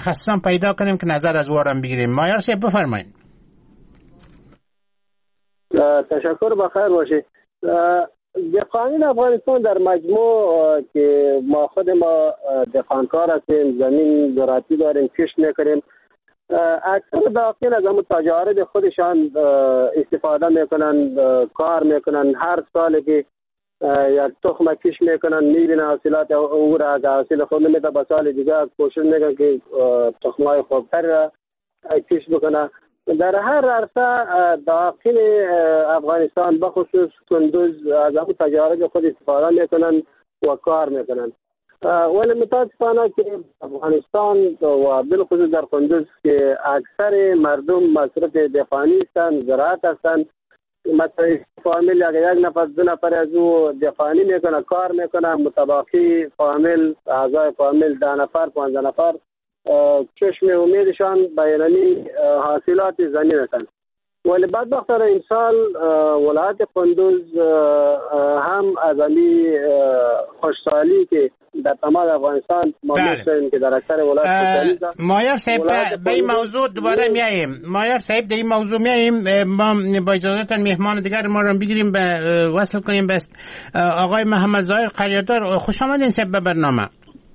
متخصصان پیدا کنیم که نظر از وارم بگیریم. مایار صاحب بفرمایید. تشکر، بخیر باشید. دهقانی افغانستان در مجموع که خود ما دهقانکار هستیم، زمین زراعتی داریم، کشت میکنیم، اکثر داخل از همون تجارت خودشان استفاده میکنن، کار میکنن. هر سال که یک تخم کش میکنن، میبینن حاصلات او را، اگر حاصل خوب نمیده به سال دیگه کوشش میکنن که تخمای خوبتر را کش بکنن. در هر عرصه داخل افغانستان بخصوص کندوز از همون تجارت خود استفاده میکنن و کار میکنن. ولی متاسفانه که افغانستان و بالخصوص در کندوز که اکثر مردم مصرف دهقانی هستند، زراعت هستند. مثلا فامیل اگر یک نفر دو نفر از او دهقانی میکنه، کار میکنه، متباقی فامیل، اعضای فامیل 10 نفر 15 نفر چشم امیدشان بیانی حاصلات زمین هستند. ولی بدبختانه این سال ولایت کندوز هم از امی خوشحالی که در تمام افغانستان ما می‌شنویم که در اکثر ولایت خوشحالی است. مایار صاحب به این موضوع دوباره میاییم. مایار صاحب در این موضوع میاییم. ما با اجازهتون مهمان دیگر ما رو بگیریم، به وصل کنیم بس آقای محمد ظاهر قریادار. خوش آمدین صاحب به برنامه.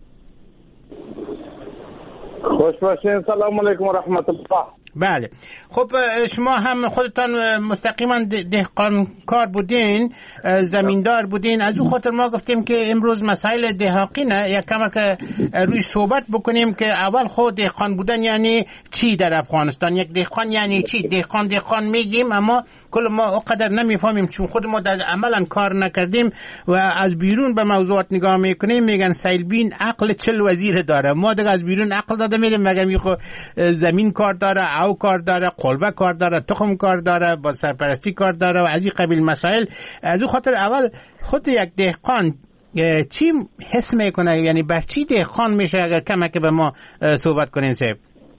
خوش باشین. سلام علیکم و رحمت الله. بله، خب شما هم خودتان مستقیما دهقان کار بودین، زمیندار بودین. از اون خاطر ما گفتیم که امروز مسائل دهقانی نه یک کمک روی صحبت بکنیم که اول خود دهقان بودن یعنی چی در افغانستان، یک دهقان یعنی چی. دهقان میگیم اما کل ما اونقدر نمیفهمیم چون خود ما در عملا کار نکردیم و از بیرون به موضوعات نگاه میکنیم. میگن سیلبین عقل 40 وزیر داره. ما دیگه از بیرون عقل داده میدیم، مگه میخو زمین کار داره، او کار داره، قلبه کار داره، تخم کار داره، با سرپرستی کار داره و از این قبیل مسائل. از اون خاطر اول خود یک دهقان چی حس میکنه، یعنی بر چی دهقان میشه؟ اگر کمک به ما صحبت کنین صاحب.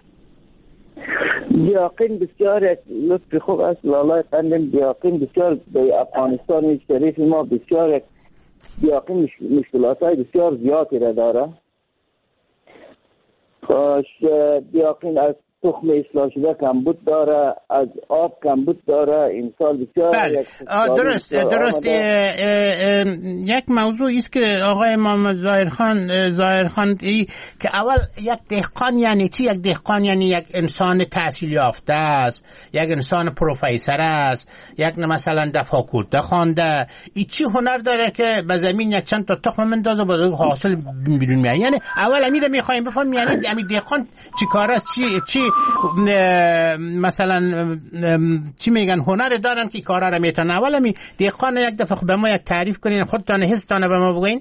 دیاقین بسیار یک لطف خوب است. لالای قندم دیاقین بسیار به افغانستان شریف ما بسیار یک دیاقین مشکلات های بسیار زیادی را داره. دیاقین از تخم اصلاح شده کمبود داره، از آب کمبود داره. این سال بسیار بله. درست یک موضوع است که آقای محمد ظاهرخان که اول یک دهقان یعنی چی؟ یک دهقان یعنی یک انسان تحصیل یافته است، یک انسان پروفسور است، یک مثلا در فاکولته خوانده. این چی هنر داره که به زمین یک چند تا تخم مندازه با حاصل بیرون میاد؟ یعنی اول امیده میخوایم بفهمیم یعنی امی دهقان چی کار است، چی مثلا چی میگن هنر دارن که کارا رو میتونن. اول می دهقان یک دفعه به ما یک تعریف کنین، خودتان حستان به ما بگین.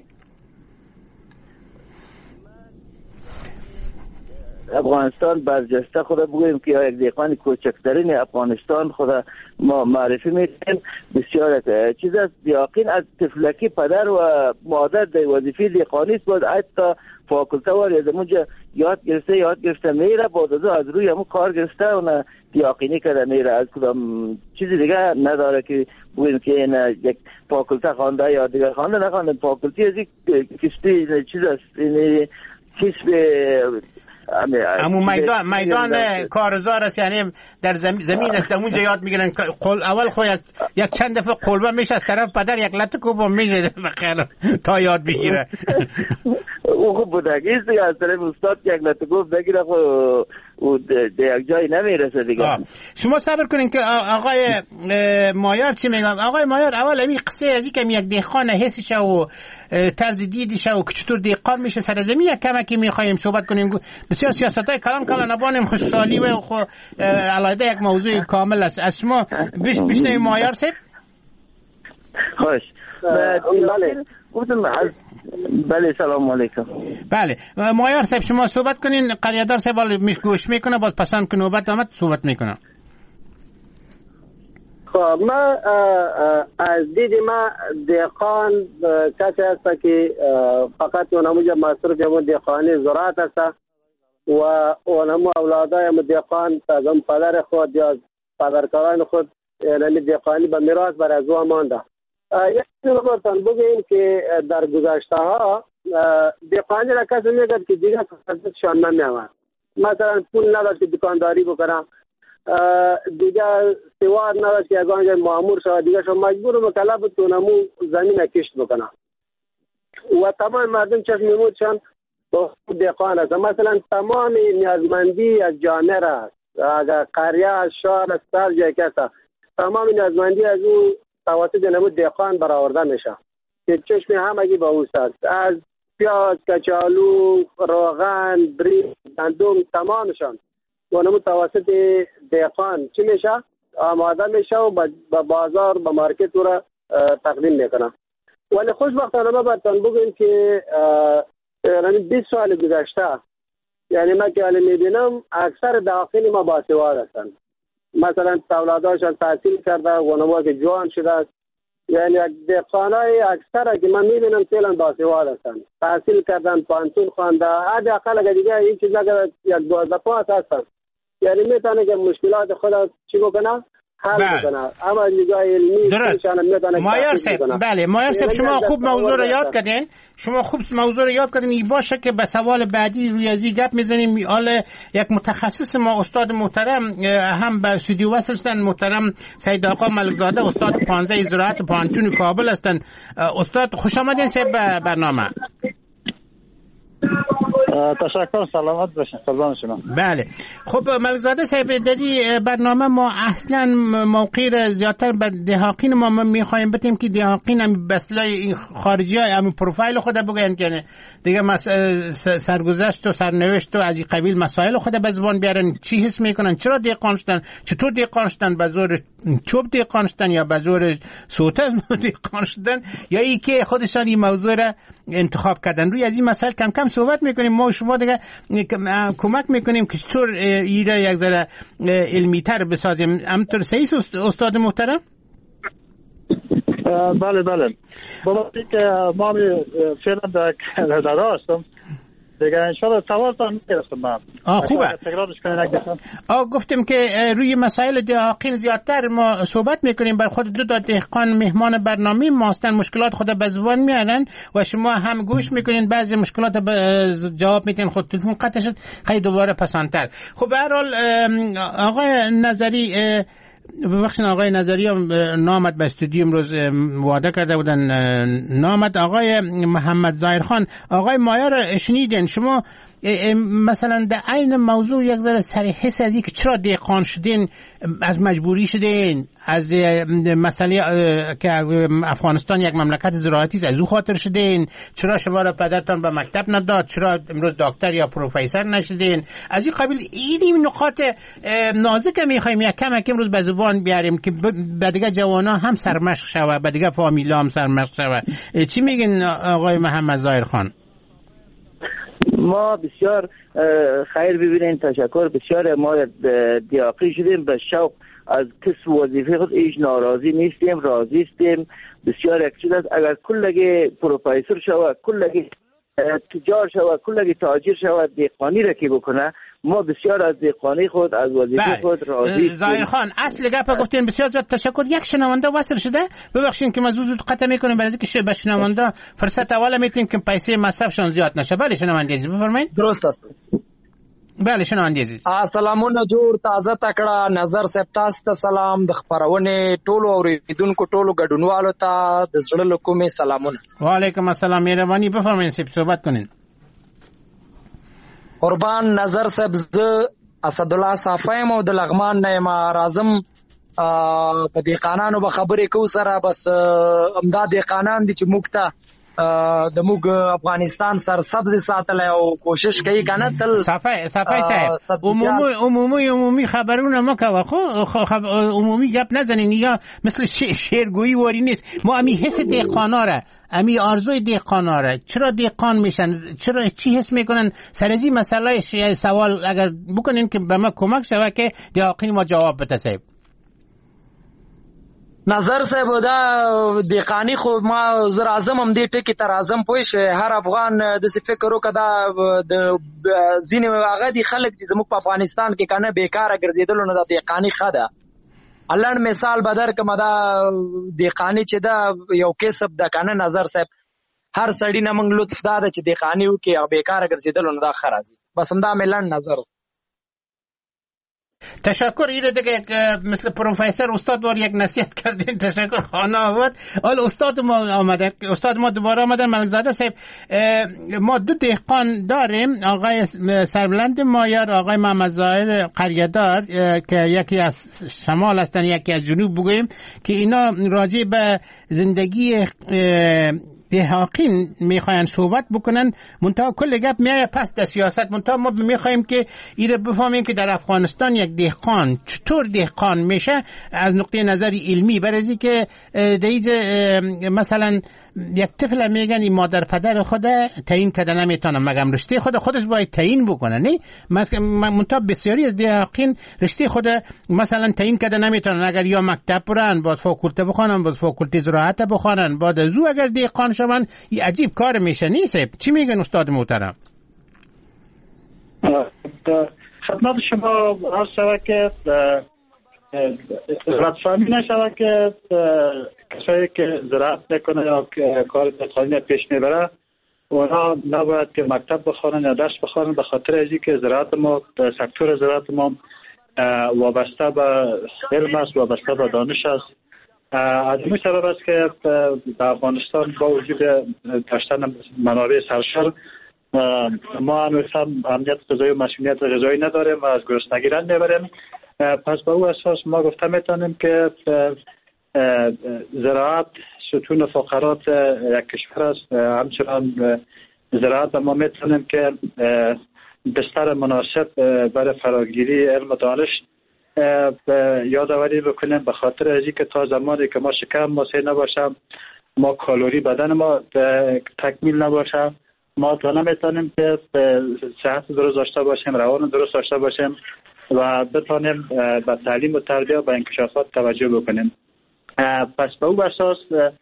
افغانستان برجسته خود بگویم که یک دهقان کوچکترین افغانستان خود ما معرفی میکنیم. بسیار چیز است. دیاقین از طفلکی پدر و مادر در وظیفه دهقانی است. باید حتی فاکولته واری از اونجا یاد گرفته میره، بعد از روی همون کار گرفته و نه دیاقینی کرده میره. از کدام چیزی دیگه نداره که بگویم که این یک فاکولته خوانده یا دیگر خوانده نخوانده. فاکولتی از یک کشتی چیز است، این کسب همون میدان کارزار است، یعنی در زمین است. اونجا یاد میگیرن اول خو یک چند دفعه قلبه میشه از طرف پدر یک لطه کوب میشه بخیر تا یاد بگیره. او خوب بودگیست دیگه، از طرف استاد یک لطه کوب بگیره او در یک جایی نمیرسه دیگه. شما صبر کنین که آقای مایار چی میگم. آقای مایار اول امی قصه از این که یک دهقان حسشه و طرز دیدیشه و چطور دهقان میشه سر زمین یک کمکی میخوایم صحبت کنیم. بسیار سیاستای کلان نبانیم، خوشحالی و علاوه یک موضوع کامل است. از شما بشنویم مایار صاحب. خوش. بله سلام علیکم. بله مایار صاحب شما صحبت کنین. قریادار صاحب گوش میکنه، باز پسند که نوبت آمد صحبت میکنه. خب ما از دید ما دهقان کسی هست که فقط اونموجه مصروف همون دهقانی زراعت هست و اونمو اولادای همون دهقان از هم پدر خود یا پدرکاران خود یعنی دهقانی به میراث بر از او مانده. یک چیز برتان بگیم که در گذشته ها دهقانی را کسی میگد که دیگه فرزندشان نمیامد. مثلا پول نداشت که دکانداری بکنه، دیگه سوار نداشت که از آنجا مامور شد، دیگه شما مجبور و مکلف بود اونمو زمین کشت بکنه و تمام مردم چشم میمودشان با دهقان است. مثلا تمام نیازمندی از جامعه را اگر قریه شهر سر جای کسا تمام نیازمندی از او توسط نمود دهقان برآورده میشه که چشم همگی با اوست است. از پیاز، کچالو، روغن، برنج، گندم تمامشان و نمود توسط دهقان چی میشه؟ آماده میشه و به بازار به مارکت او را تقدیم میکنه. ولی خوشبختانه ما براتون بگویم که 20 سال گذشته، یعنی من که میبینم اکثر دهقان ما باسواد هستند. مثلا اولاداشان تحصیل کرده و نمو که جوان شده است، یعنی دهقانای اکثر که من میبینم فعلا باسواد هستند، تحصیل کردن، پانتون خوانده، حداقل اگه دیگه این چیز نگه یک 12 پاس هستند، یعنی میتونه که مشکلات خود چی بکنه حل بکنه. اما نگاه علمی مایار صاحب، بله مایار صاحب شما خوب موضوع رو یاد کردین، این باشه که به سوال بعدی روی ازی گپ میزنیم. حالا یک متخصص ما استاد محترم هم به استودیو وصل هستن، محترم سید آقا ملکزاده، استاد 15 زراعت پانتون کابل هستن. استاد خوش آمدین صاحب به برنامه. تشکر، سلامت باشین، قربان شما. بله خب ملکزاده صاحب، در این برنامه ما اصلا موقع را زیادتر به دهاقین ما میخوایم بتیم که دهاقین هم بسلای این خارجی های هم پروفایل خود بگوین که دیگه سرگذشت و سرنوشت و از این قبیل مسائل خود به زبان بیارن، چی حس میکنن، چرا دهقان شدن، چطور دهقان شدن، به زور چوب دهقان شدن یا به زور سوته دهقان شدن، یا ای که خودشان این موضوع را انتخاب کردن. روی از این مسائل کم کم صحبت میکنیم. ما شما دیگه کمک میکنیم که چطور ایره یک ذره علمی تر بسازیم. همطور صحیح استاد محترم؟ بله بابا که ما فعلا در هستم دیگه انشالله سوالتان میرسم من. خوبه. گفتیم که روی مسائل دهاقین زیادتر ما صحبت میکنیم. بر خود دو دهقان مهمان برنامه ما هستن، مشکلات خود به زبان میارن و شما هم گوش میکنین، بعضی مشکلات جواب میتین. خود تلفن قطع شد، خیلی دوباره پسندتر. خب به هر حال آقای نظری، ببخشید آقای نظری نامد به استودیو امروز وعده کرده بودن نامد. آقای محمد ظاهرخان، آقای مایار شنیدین شما مثلا در عین موضوع یک ذره صریح حس از که چرا دهقان شدین، از مجبوری شدین، از مسئله که افغانستان یک مملکت زراعتی است از او خاطر شدین، چرا شما را پدرتان به مکتب نداد، چرا امروز دکتر یا پروفسور نشدین، از این قبیل. این نقاط نازک میخوایم یک کم امروز به زبان بیاریم که به دیگه جوانا هم سرمشق شوه، به دیگه فامیلا هم سرمشق شوه. چی میگین آقای محمد ظاهرخان؟ ما بسیار خیر ببینین، تشکر. بسیار ما دیاقی شدیم به شوق از کسب وظیفه خود، ایش ناراضی نیستیم، راضی استیم. بسیار یک چیز است اگر کلگی پروفسور شود، کلگی تجار شود، کلگی تاجر شود، دهقانی را که بکنه، ما بسیار از دهقانی خود، از وظیفه خود راضی. ظاهرخان اصل گپ گفتین، بسیار زیاد تشکر. یک شنونده وصل شده، ببخشید که زود قطع میکنیم برای اینکه به شنونده فرصت اول میتیم که پیسه مصرفشون زیاد نشه. بله شنونده عزیز بفرمایید. درست است. بله شنونده عزیز، سلامونه جوړ تازه تکړه نظر صاحب، تاسو ته سلام، د خبرونه ټولو اوریدونکو ټولو ګډونوالو ته د زړه له کومې سلامونه. وعلیکم السلام، مهرباني بفرمایئ صحبت کنین. قربان نظر صاحب، زه اسدالله صافیم او د لغمان نه یم. راځم په دهقانانو به خبرې کوو سره، بس همدا دهقانان دي چې موږ ته د موږ افغانستان سرسبز ساتلی او کوشش کوي کنه تل. صافی صاحب عمومی خبرونه مکوه، خب عمومی گپ نزنین، یا مثل شعرگویی واری نیست. ما امی حس دهقانا را، امی آرزوی دهقانا را، چرا دهقان میشن، چرا چی حس میکنن، سر از این مسئله سوال اگر بکنین که به ما کمک شوه که دهقان ما جواب بده. صاحب نظر صاحب، دا دهقانی خو ما زه راځم هم دې ټکي ته راځم، پوه شئ. هر افغان داسې فکر وکړه دا د ځینې هغه دي خلک دي زموږ په افغانستان کې که نه بېکاره ګرځېدلو نه دا دهقاني ښه ده. لنډ مثال به درکړم، دا دهقاني چې ده یو کسب ده که نه نظر صاحب. هر سړي نه موږ لطف دا ده چې دهقاني وکړي او بېکاره ګرځېدلو نه دا ښه راځي. بس همدا مې لنډ نظر و. تشکر. اینه دیگه مثل پروفسور استاد وار یک نصیحت کردین. تشکر خانه آورد. حالا استاد ما دوباره آمدن. ملکزاده صاحب، ما دو دهقان داریم، آقای سربلند مایار، آقای محمد ظاهر قریه‌دار که یکی از شمال هستن یکی از جنوب بگوییم، که اینا راجع به زندگی دهقان میخواین صحبت بکنن. منتها کل گپ میایه پس در سیاست. منتها ما میخوایم که ایره بفهمیم که در افغانستان یک دهقان چطور دهقان میشه از نقطه نظری علمی، برای که دیگه مثلا یک طفل میگن این مادر پدر خود تعیین کرده نمیتونه، مگم رشته خودش باید تعیین بکنه. نه منتها بسیاری از دهقان رشته خود مثلا تعیین کرده نمیتونن. اگر یا مکتب برن باز فاکولته بخونن، باز فاکولته زراعت بخونن، بعد از او اگر دهقان شون، این عجیب کار میشه. نیست؟ چی میگن استاد محترم؟ خدمت شما عرض شود که رد نشود که کسایی که زراعت میکنه یا کار دهقانی پیش میبره اونا نباید که مکتب بخوانن یا درس بخوانن، به خاطر از اینکه زراعت ما، سکتور زراعت ما وابسته به علم است، وابسته به دانش است. از این سبب است که در افغانستان با وجود داشتن منابع سرشار ما هنوز هم امنیت غذایی و مسئولیت غذایی نداریم و از گرسنگی رنج میبریم. پس با او اساس ما گفته میتونیم که زراعت ستون فقرات یک کشور است. همچنان زراعت ما میتونیم که بستر مناسب برای فراگیری علم و دانش یادآوری بکنیم، به خاطر از اینکه تا زمانی که ما شکم ماسه نباشم، ما کالری بدن ما تکمیل نباشه، ما تا نمیتونیم که صحت درست داشته باشیم، روان درست داشته باشیم و بتونیم به تعلیم و تربیت و به انکشافات توجه بکنیم. پس به او اساس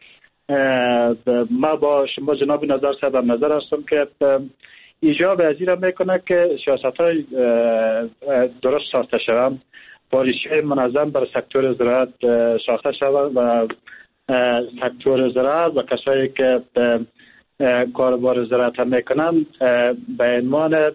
ما با شما جناب نظر صاحب نظر هستم که ایجاب از این را میکنه که سیاست‌های درست ساخته شوند، پالیسی منظم بر سکتور زراعت ساخته شود و سکتور زراعت و کسایی که کاربار زراعت هم میکنن به عنوان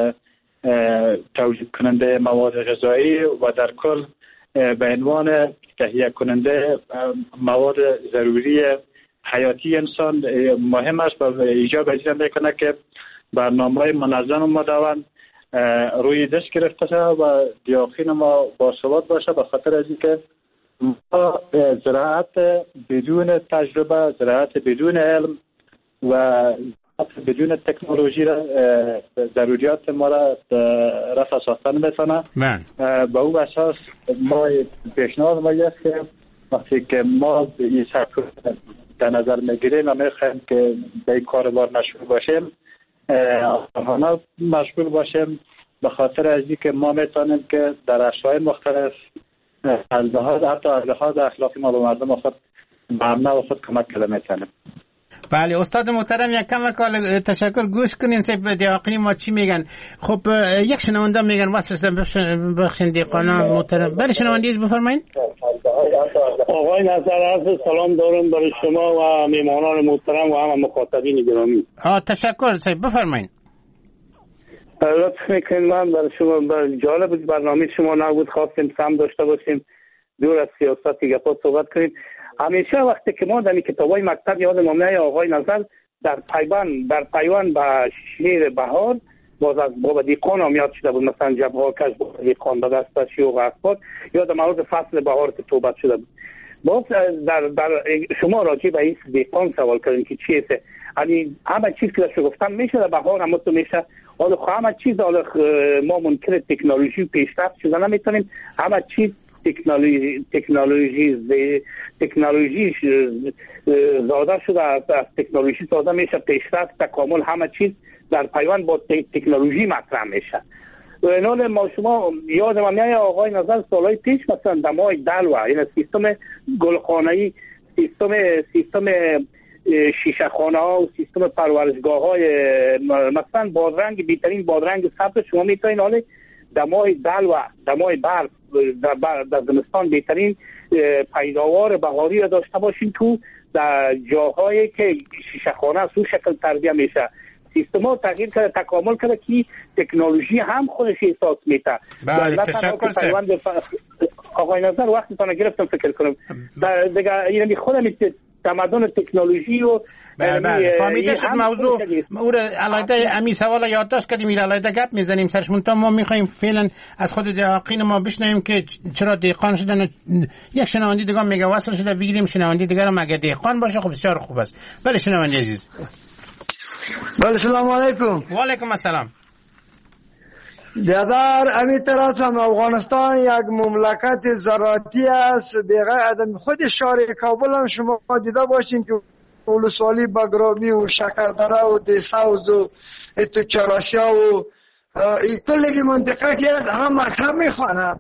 تولید کننده مواد غذایی و در کل به عنوان تهیه کننده مواد ضروری حیاتی انسان مهم است و ایجاب از این میکنه که برنامه‌های منظم و مدون روی دست گرفته شود و دیاقین ما باثبات باشه، به خاطر از اینکه ما زراعت بدون تجربه، زراعت بدون علم و بدون تکنولوژی را ضروریات ما را رفع ساختن میتونه. با اون اساس ما پیشنهاد ما است که وقتی که ما این سکتور در نظر میگیریم و میخوایم که به این کاربار مشغول باشیم، آنها مشغول باشیم، به خاطر از اینکه ما میتونیم که در اشیاء مختلف از لحاظ اخلاقی ما به مردم خود به امن و خود کمک کنیم میتونیم. بله استاد محترم، یک کم تشکر. گوش کنین سیب دیاقینی ما چی میگن. خب یک شنونده میگن واسه بخشین دیقانا محترم. بله شنوندیز بفرمایین. آقای نظر عرض سلام دارم برای شما و میمانان محترم و همه مخاطبین گرامی. تشکر سیب بفرمایین. لطف میکنید، من برای شما جالب بود برنامه شما نبود، خواستیم سم داشته باشیم، دور از سیاستی گپا صحبت کنیم. همیشه وقتی که ما در کتابای مکتب یادم میاد آقای نظر در پیوند به شیر بهار باز از بابا دیقان هم یاد شده بود، مثلا جبهه کش بابا دیقان به دست شیوق اسباد یادم از فصل بهار که توبت شده بود. باز در شما راجع به این دیقان سوال کردین که چیه، یعنی همه چیز که داشته گفتم میشه در بهار هم تو میشه. حالا همه چیز ما منکر تکنولوژی پیشرفت شده نمیتونیم، همه چیز تکنولوژی زاده شده، از تکنولوژی سازه میشه، پیشرفت تکامل همه چیز در پیوند با تکنولوژی مطرح میشه. اینال ما شما یادم میاد آقای نظر سالهای پیش مثلا دمای دلوه، این سیستم گلخانه‌ای، سیستم شیشه خانه ها و سیستم پرورشگاه های مثلا بادرنگ، بیترین بادرنگ سبز شما میتونید حالا دمای برف در زمستان بهترین پیداوار بهاری را داشته باشین تو در جاهایی که شیشه خانه سو شکل تربیه میشه. سیستما تغییر کرده، تکامل کرده که تکنولوژی هم خودش احساس میده. بله تشکر آقای نظر وقتتون گرفتم فکر کنم دیگه یعنی خودم تمدن تکنولوژی و بله فهمیده شد موضوع او را علاوه امی سوال یادداشت کردیم، میره علاوه گپ میزنیم سرش. منتها ما میخوایم فعلا از خود دهقان ما بشنویم که چرا دهقان شدن. یک شنونده دیگه میگه وصل شده بگیریم شنونده دیگه هم اگه دهقان باشه خب بسیار خوب است. بله شنونده عزیز. بله سلام علیکم. و علیکم السلام. در امی طرف هم افغانستان یک مملکت زراعتی است، بغیر خود شهر کابل هم شما دیده باشین که ولسوالی بگرامی و شکردره و دیساوز و اتو چراشیا و کلی منطقه که هم مکتب میخوانه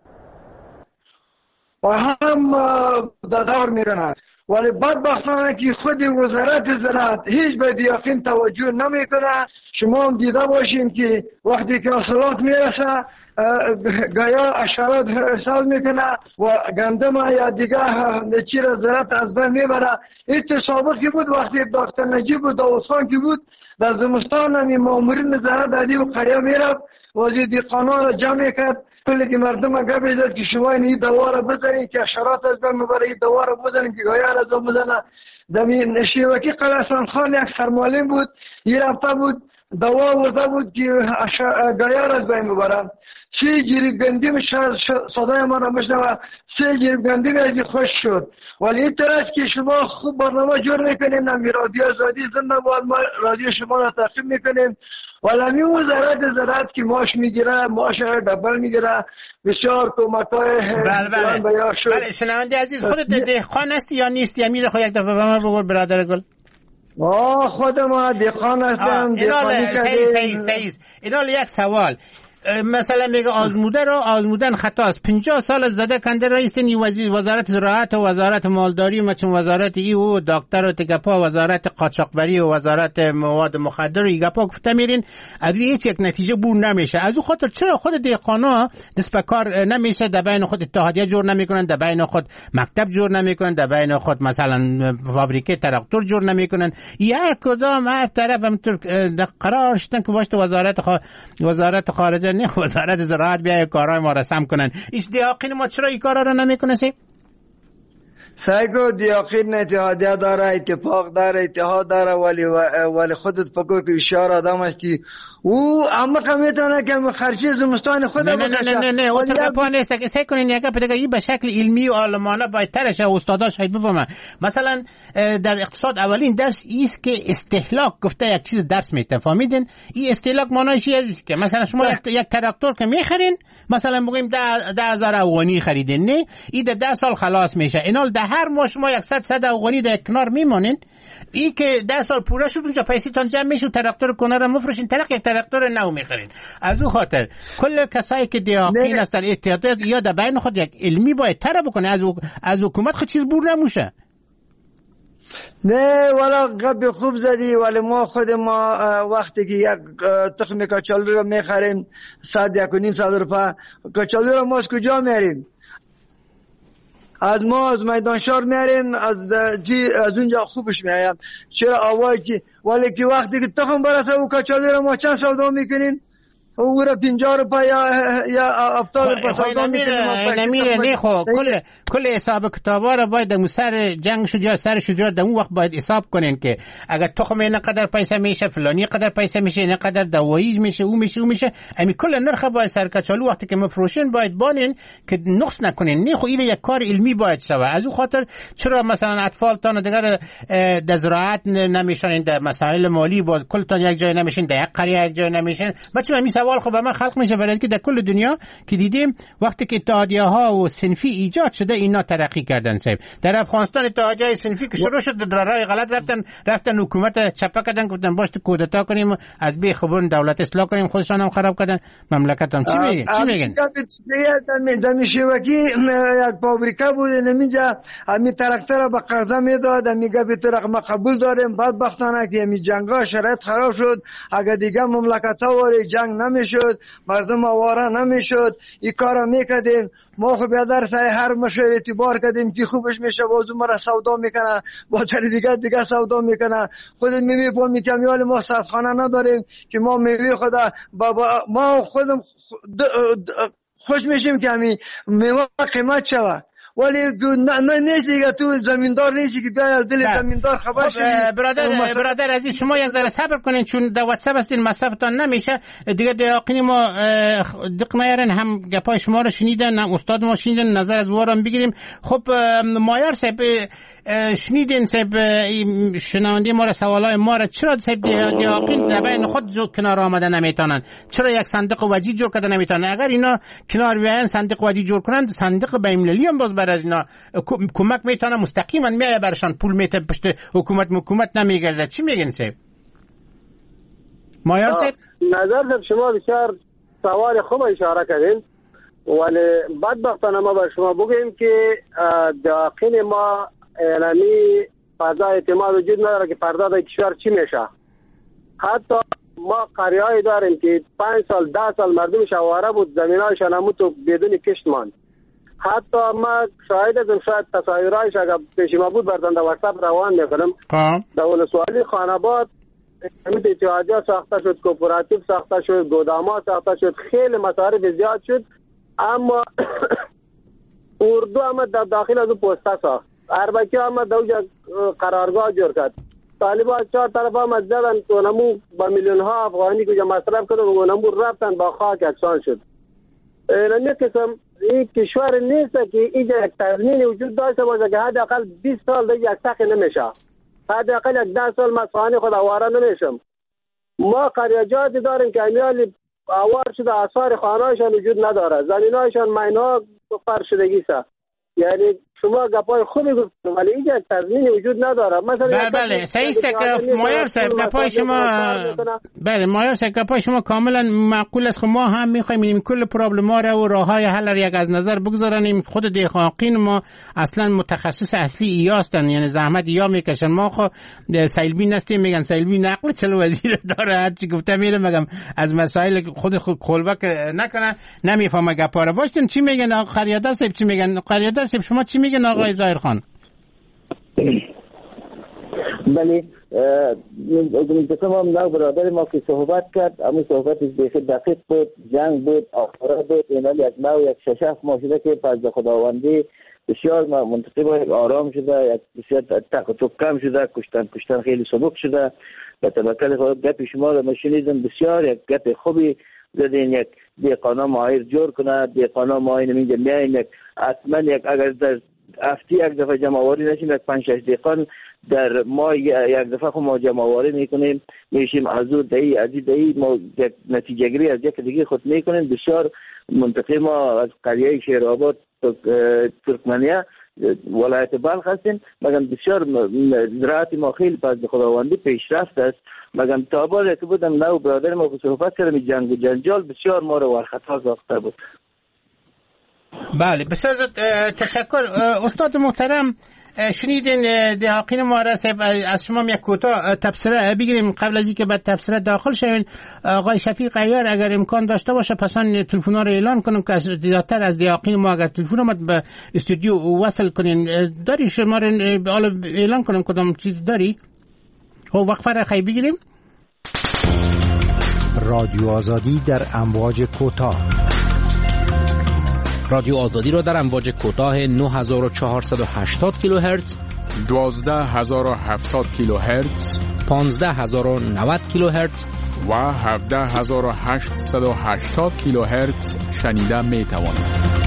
و هم دادار میرنه، ولی بدبختانه که خود وزارت زراعت هیچ به دیاقین توجه نمیکنه. شما هم دیده باشین که وقتی که حاصلات میرسه گایا اشارات حساب میکنه و گندم یا دیگه چیز زراعت از بین میبره. این تصابق که بود وقتی دکتر نجیب و داوودخان که بود در زمستان همی مامورین زراعت دادی و قریه میرفت وزیر دیقانان را جمع کرد، کلی که مردم گپ زد که شما این دوا را بزنید که اشارات از بین میبره، این دوا را بزنید که گایا را از بزنه. دمی نشیوکی قلعه‌سان خان یک سرمالین بود، یه رفته بود دوا ورده بود که گایا را از بین میبره. 3 جریب گندم صدای ما را مشنوه، 3 جریب گندم از خوش شد. ولی این طرح که شما خوب برنامه جور میکنیم، نمی رادیو آزادی زنده باد، ما رادیو شما را تعقیب میکنیم. ولی همین وزارت زراعت که ماش میگیره، ماش دبل میگیره، بسیار کمکای بله شنونده عزیز خودت دهقان هستی یا نیستی؟ یا میره خود یک دفعه به من بگو برادر گل. خود ما دهقان هستم. اینال یک سوال مثلا میگه آزمودن خطا است. 50 سال زده کنده رئیسین وزارت زراعت و وزارت مالداری و مچون وزارت و دکتر و تگپا وزارت قاچاقبری و وزارت مواد مخدر و ایگپا گفته میرین از هیچ یک نتیجه بور نمیشه. از اون خاطر چرا خود دهقانا دست به کار نمیشه؟ در بین خود اتحادیه جور نمیکنن، در بین خود مکتب جور نمیکنن، در بین خود مثلا فابریکه تراکتور جور نمیکنن. هر کدام هر طرف همونطور قرار شدن که باشه وزارت خارجه نه وزارت زراعت بیای کارهای ما رسم کنن. ایش دیاقین ما چرا این کارا رو نمیکنه؟ سایگو دیاقین اتحادیه داره، اتفاق داره، اتحاد داره، ولی خودت فکر که بسیار آدم هستی او اما میتونه که خرچی زمستان خود نه او تقپا نیست که سعی کنین یکا پدگه این به شکل علمی و عالمانه باید ترشه و استاداش هاید بفهمه. مثلا در اقتصاد اولین درس ایست که استهلاک گفته یک چیز درس میتن فهمیدین. این استهلاک معنیش است که مثلا شما یک تراکتور که میخرین مثلا بگیم 10,000 افغانی خریدین، نه این 10 سال خلاص میشه. اینال در هر ماه شما 100 افغانی در کنار میمونین. این که 10 سال پوره شد اونجا پیسیتون جمع میشه و تراکتور کنار رو مفروشین، یک تراکتور نو میخرین. از اون خاطر کل کسایی که دیاقین هستن اتحادیه یا در بین خود یک علمی باید تر بکنه، از حکومت خود چیز بور نموشه. نه والا گپ خوب زدی، ولی ما خود ما وقتی که یک تخم کچالو رو میخریم 100-1.5 روپیه، کچالو رو ما از کجا میاریم؟ از میدان شهر میاریم، از اونجا خوبش میایم. چرا آوازی؟ ولی که وقتی که تخم برسه و کچالو رو ما چند سودا میکنیم؟ او را 50 روپیه یا 70 روپیه سودا نمیره. نه خب کل حساب کتابا را باید در سر جنگ شجاع سر شجاع در اون وقت باید حساب کنین که اگر تخم اینه قدر پیسه میشه، فلانی قدر پیسه میشه، اینه قدر دوایی میشه، او میشه. امی کل نرخ باید سر کچالو وقتی که مفروشین باید بانین که نقص نکنین. نه خب این یک کار علمی باید شوه. از اون خاطر چرا مثلا اطفال تان دیگر در زراعت نمیشن، در مسائل مالی باز کل تان یک جای نمیشین، در یک قریه یک جای نمیشین. بچه می سوال خب من خلق میشه برای که در کل دنیا که دیدیم وقتی که اتحادیه ها و صنفی ایجاد شده اینا ترقی کردن. صاحب در افغانستان اتحادیه صنفی که شروع شد در راه غلط رفتن حکومت چپه کردن، گفتن باشه کودتا کنیم از بی خبرون دولت اصلاح کنیم، خودشان هم خراب کردن مملکت هم. چی میگن؟ در میشوکی یک فابریکه بود نمیجا امی تراکتور به قرضه میداد، میگه به طرق ما قبول داریم. بدبختانه که می جنگا شرایط خراب شد. اگه دیگه مملکت ها وری جنگ میشد، مردم آواره نمیشد. این کار میکردیم. ما خب در سای هر مشهر اعتبار کردیم که خوبش میشه، بازو مرا سودا میکنه، با چر دیگه سودا میکنه. خودت میفهمی که میال ما صدخانه نداریم که ما میوه خدا ما خودم خوش میشیم که همین میوه قیمت شوه، ولی نه نیست دیگه. تو زمیندار نیستی که بیای از دل زمیندار خبر شدی. برادر عزیز، شما یک ذره صبر کنین، چون در واتساپ هستین مصرفتان نمیشه دیگه. دیاقین ما دق میارن، هم گپای شما رو شنیدن، هم استاد ما شنیدن، نظر از وارم بگیریم. خب مایار صاحب شنیدین، صاحب شنونده ما را، سوالای ما را، چرا صاحب دیاقین در بین خود کنار آمده نمیتونن؟ چرا یک صندوق وجیه جور کرده نمیتونن؟ اگر اینا کنار بیاین صندوق وجیه جور کنن، صندوق بین‌المللی هم باز بر از اینا کمک میتونه مستقیما میایه برشان، پول میته پشت حکومت نمیگرده. چی میگین صاحب؟ مایار صاحب نظر شما بسیار سوال خوب اشاره کردین، ولی بدبختانه ما بر شما بگیم که دیاقین ما یعنی فضا اعتماد وجود نداره که فردا در کشور چی میشه. حتی ما قریه‌ای داریم که 5 سال 10 سال مردمش آواره بود، زمینایشان همون تو بدون کشت ماند. حتی ما شاهد ازم، شاید تصاویرایش اگر پیش ما بود بردن در واتساپ روان میکنم. در ولسوالی خاناباد اتحادیه ساخته شد، کوپراتیو ساخته شد، گوداما ساخته شد، خیلی مصارف زیاد شد، اما اردو هم در داخل از پوسته ساخت، اربکی هم در اونجا قرارگاه جور کرد. طالبان 4 طرف هم از زدن اونمو با میلیون ها افغانی که مصرف کردن و اونمو رفتن با خاک اکسان شد. این قسم این کشور نیست که اینجا یک تضمین وجود داشته باشه که حداقل 20 سال دیگه یک تقی نمیشه، حداقل یک 10 سال مسخانه خود آواره نمیشم. ما قریجاتی داریم که امیال آوار شده، آثار خانهایشان وجود نداره، زمینایشان مینها فرش شدگی سه. یعنی شما گپای خوبی گفتید ولی اینجا تضمین وجود نداره. مثلا بله صحیح است که مایار صاحب گپای شما، بله مایار صاحب گپای شما کاملا معقول است. ما هم می‌خوایم این کل پرابلم‌ها را و راه‌های حل را یک از نظر بگذاریم. خود دیقاقین ما اصلا متخصص اصلی ایاس هستن، یعنی زحمت یا میکشن. ما خو سیلبی نستیم، میگن سیلبی نقل چلو وزیر داره، هر چی گفتم میگم مگم از مسائل خود کلبک نکنه، نمیفهمه گپا را. باشین چی میگن آقا خریدار صاحب؟ چی میگن خریدار صاحب؟ شما چی میگن آقای ظاهر خان؟ بله گفتم هم برادر ما که صحبت کرد، اما صحبتش بسیار دقیق بود، جنگ بود، آخره بود، اینالی یک نوع یک ششف ما شده که پس خداوندی بسیار منطقی با آرام شده، یک بسیار تق و توق کم شده، کشتن خیلی سبک شده. به تبکل خود گپ شما رو ما شنیدم، بسیار یک گپ خوبی زدین، یک دیقانا ماهر جور کنه، دیقانا ماهر نمینجا میاین، یک حتما یک اگر در هفته یک دفعه جمع آوری نشیم، یک 5-6 دیقان در ما یک دفعه خود ما جمع آوری میکنیم، میشیم از او دهی از دهی ما نتیجه گیری از یک دیگه خود میکنیم. بسیار منطقه ما از قریه شیرآباد ترکمنیه ولایت بلخ هستیم، مگم بسیار زراعت ما خیلی پس خداوندی پیشرفت است. مگم تابال که بودم نو برادر ما صحبت کردم، جنگ و جنجال بسیار ما رو ورخطا ساخته بود. بله بسیار تشکر استاد محترم. شنیدین دیقاقین ما را صاحب، از شما یک کوتاه تبصره بگیریم قبل از اینکه بعد تبصره داخل شوین. آقای شفیق عیار اگر امکان داشته باشه پسان تلفن‌ها رو اعلان کنم که زیادتر از دیقاقین ما اگر تلفن اومد به استودیو وصل کنین. داری شما رو اعلان کنم کدام چیز داری؟ خب وقفه را خیلی بگیریم. رادیو آزادی در امواج کوتاه، رادیو آزادی را در امواج کوتاه 9480 کیلوهرتز، 12070 کیلوهرتز، 15090 کیلوهرتز و 17880 کیلوهرتز شنیده می توانید.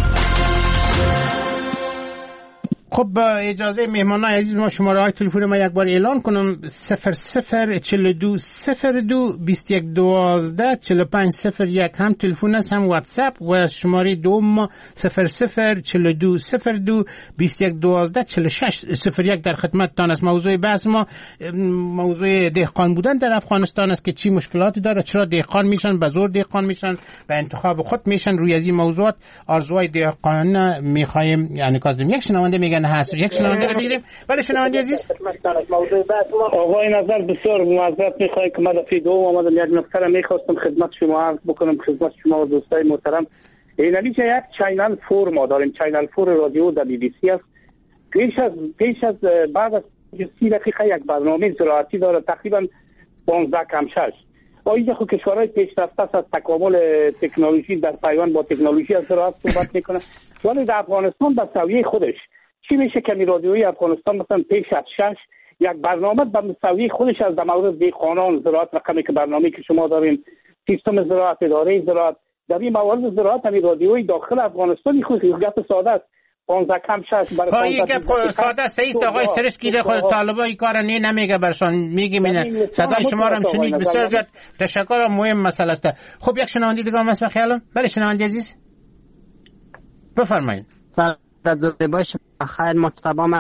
خب با اجازه مهمانان عزیز ما شماره های تلفن ما یک بار اعلان کنم: 0042 02 21 12 45 01 هم تلفن است هم واتساپ، و شماره دوم 0042 02 21 12 46 01 در خدمتتان است. موضوع بحث ما موضوع دهقان بودن در افغانستان است که چی مشکلاتی داره، چرا دهقان میشن، به زور دهقان میشن، به انتخاب خود میشن. روی از این موضوعات آرزوهای دهقان میخوایم، یعنی کازدم یک شنونده میگه میگن هست. یک شنونده رو بگیریم. بله شنونده عزیز. آقای نظر بسیار معذرت میخواهیم که من دفعه دوم آمدم، یک نکته را میخواستم خدمت شما عرض بکنم، خدمت شما و دوستای محترم. این یک چینل فور ما داریم، چینل فور رادیو در بی بی سی است. پیش از بعد از 30 دقیقه یک برنامه زراعتی داره، تقریبا 15 کم 6. با اینجا خود کشورهای پیشرفته از تکامل تکنولوژی در پیوند با تکنولوژی از زراعت صحبت میکنه، ولی در افغانستان به سویه خودش چی میشه که رادیوی افغانستان مثلا پیش از 6 یک برنامه به سویه خودش از در مورد دیقانان زراعت رقمی که برنامه که شما دارین، سیستم زراعت، اداره زراعت، در این موارد زراعت رادیوی داخل افغانستان خود گپ ساده است. 15 کم 6 برای یک ساده است. آقای استرس گیره خود طالبا این کار نمیگه برشان میگه مینه صدای شما رو هم شنید. بسیار زیاد تشکر، مهم مسئله است. خب یک شنونده دیگه هم هست خیالم. بله شنونده عزیز بفرمایید. سلام باش خیر محترم.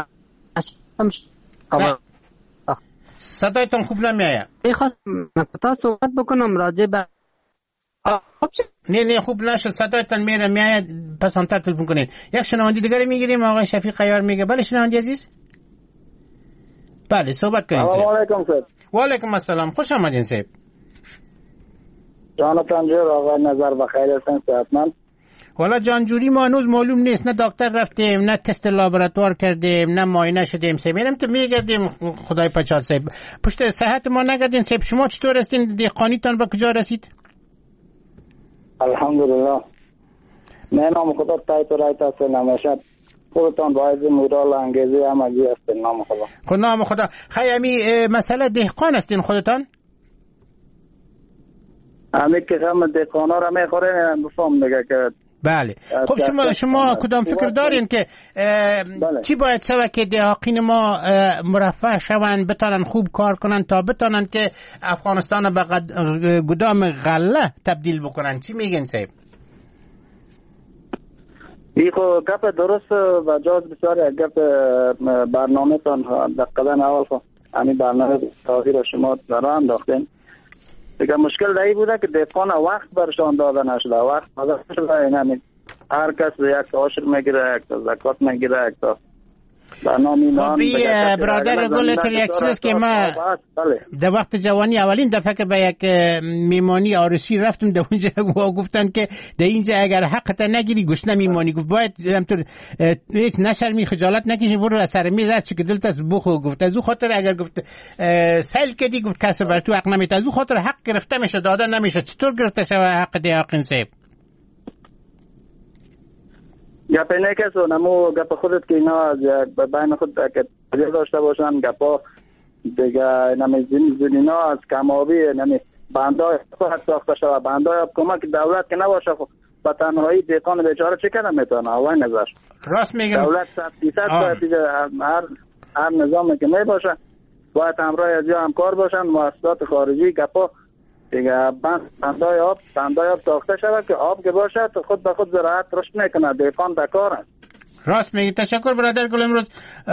صدایتون خوب نمیاد. میخواستم تا صحبت بکنم راجع به نه خوب نشد، صدایتان میاد، پس انتر تلفن کنید. یک شنونده دیگه میگیریم. آقای شفیق عیار میگه. بله شنونده عزیز. بله صحبت کنید. سلام علیکم صاحب. و علیکم السلام، خوش آمدین صاحب. جانتان جور آقای نظر بخیر هستن صحتمند. والا جانجوری ما هنوز معلوم نیست، نه دکتر رفتیم، نه تست لابراتوار کردیم، نه معاینه شدیم صاحب. میرم تو میگردیم خدای پچال صاحب. پشت صحت ما نگردین صاحب. شما چطور هستین؟ دیقانیتان به کجا رسید؟ الحمدلله. من نام خدا تایت و رایت هستن همیشه. خودتان باید مورال انگیزی همگی هستن. نام خدا. خب نام خدا. خیلی مسئله دهقان هستین خودتان؟ همه که هم دهقان ها را میخوره بفهم دیگه که بله. خب شما کدام فکر دارین که چی باید شود که دهقان ما مرفه شوند، بتانن خوب کار کنن تا بتانن که افغانستان به گدام غله تبدیل بکنن؟ چی میگن صاحب؟ این خب گپ درست و جاز بسیار. گپ برنامه تان دقیقا اول خب همین برنامه تاخیر را شما را انداختین. دیگه مشکل دایی بوده که دهقان وقت برشان داده نشده، وقت داده نشده. این هر کس یک عاشر میگیره، یک تا زکات میگیره، یک تا برنامه نام. خب برادر گلتر یک چیز که ما در وقت جوانی اولین دفعه که به یک میمانی عروسی رفتم، در اونجا گفتن که در اینجا اگر حقت نگیری گشنه میمانی. گفت باید همطور هیچ نشرمی خجالت نکشی، برو از سر میز هر چی که دلت از بخو. گفت از او خاطر اگر گفت سیل کردی گفت کسی بر تو حق نمیده، از او خاطر حق گرفته میشه داده نمیشه. چطور گرفته شده حق دهقان صاحب؟ گپ اینه که نمو گپ خودت که اینا از بین خود که داشته باشن گپا دیگه نمی زینا از کمابی نمی بندای خود ساخته شده. بندای کمک دولت که نباشه خب با تنهایی دهقان بیچاره چه کنه میتونه؟ آوای نظر راست میگم. دولت 100% باید هر نظامی که میباشه باید همراه از یا همکار باشن مؤسسات خارجی گپا دیگه. بندای آب ساخته شده که آب که باشه خود به خود زراعت رشد میکنه، دهقان بکار است. راست میگی. تشکر برادر گل. امروز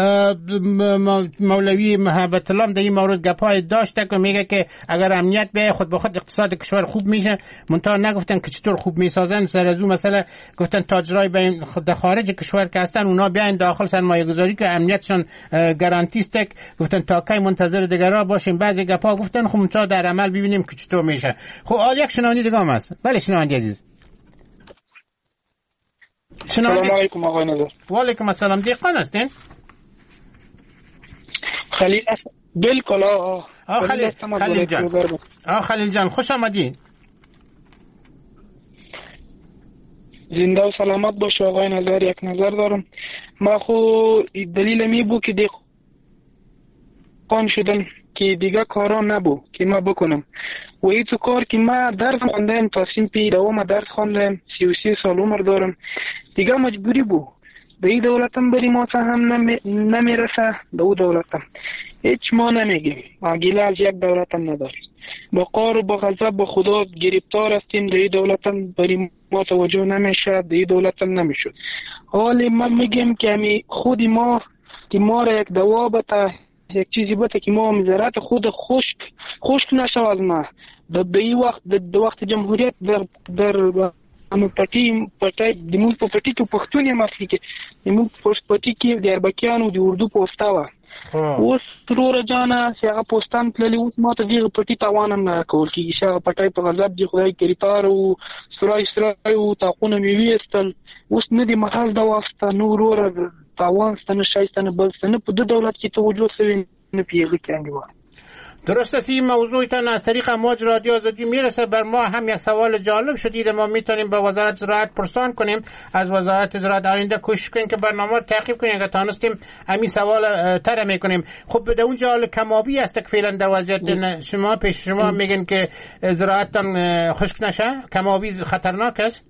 مولوی محبت الله در این مورد گپای داشته که میگه که اگر امنیت به خود به خود اقتصاد کشور خوب میشه. منتها نگفتن که چطور خوب میسازن. سر از اون مسئله گفتن تاجرای بین خود خارج کشور که هستن اونا بیاین داخل سرمایه گذاری که امنیتشون گارانتیست. گفتن تا کی منتظر دیگرا باشیم. بعضی گپا گفتن خب منتها در عمل ببینیم که چطور میشه. خب یک شنونده دیگه هم هست. بله شنونده عزیز. سلام علیکم آقای نظر. و علیکم السلام. دهقان هستین؟ خلیل بالکل. خلیل جان خوش آمدین. زنده و سلامت باشه آقای نظر. یک نظر دارم. ما خو دلیل می بود که دهقان شدم که دیگه کارا نبود که ما بکنم و این تو کار که ما درس خواندم تا سن پی دوام درس خواندم 33 سال عمر دارم دیگه مجبوری بود. به این دولتم بری ما هم نمیرسه. به او دولتم هیچ ما نمیگیم. آگیله از یک دولتم نداریم. با قار و با غضب با خدا گرفتار هستیم. در این دولتم بری ما توجه نمیشه. در این دولتم نمیشد. حالی ما میگیم که همی خودی ما که ما را یک دوا بتا یک چیزی بتا که ما زراعت خود خشک نشو از ما. به این وقت در وقت جمهوریت در نو پټي د موږ په پټي کې پښتون یې مخکې کې د موږ په پټي کې د اربکیانو د اردو پوسټا و اوس ترور جانا چې هغه پوسټان تللی اوس ماته دغه پټي تاوان نه کول کېږي چې هغه پټي په غضب دی خدای گریپار او سرای او تاقونه مې ویستل اوس نه دی محل دا واسطه نور ور تاوان ستنه شایستنه بل ستنه په دولت کې توجه سوي نه پیږي کنده. درست است این موضوعتان از طریق امواج رادیو آزادی میرسه بر ما. هم یک سوال جالب شدید ما میتونیم به وزارت زراعت پرسان کنیم. از وزارت زراعت آینده کوشش کنیم که برنامه رو تعقیب کنیم اگه تانستیم همین سوال تر میکنیم. خب به اون جال کمابی است که فعلا در وضعیت شما پیش شما میگن که زراعتتان خشک نشه، کمابی خطرناک است.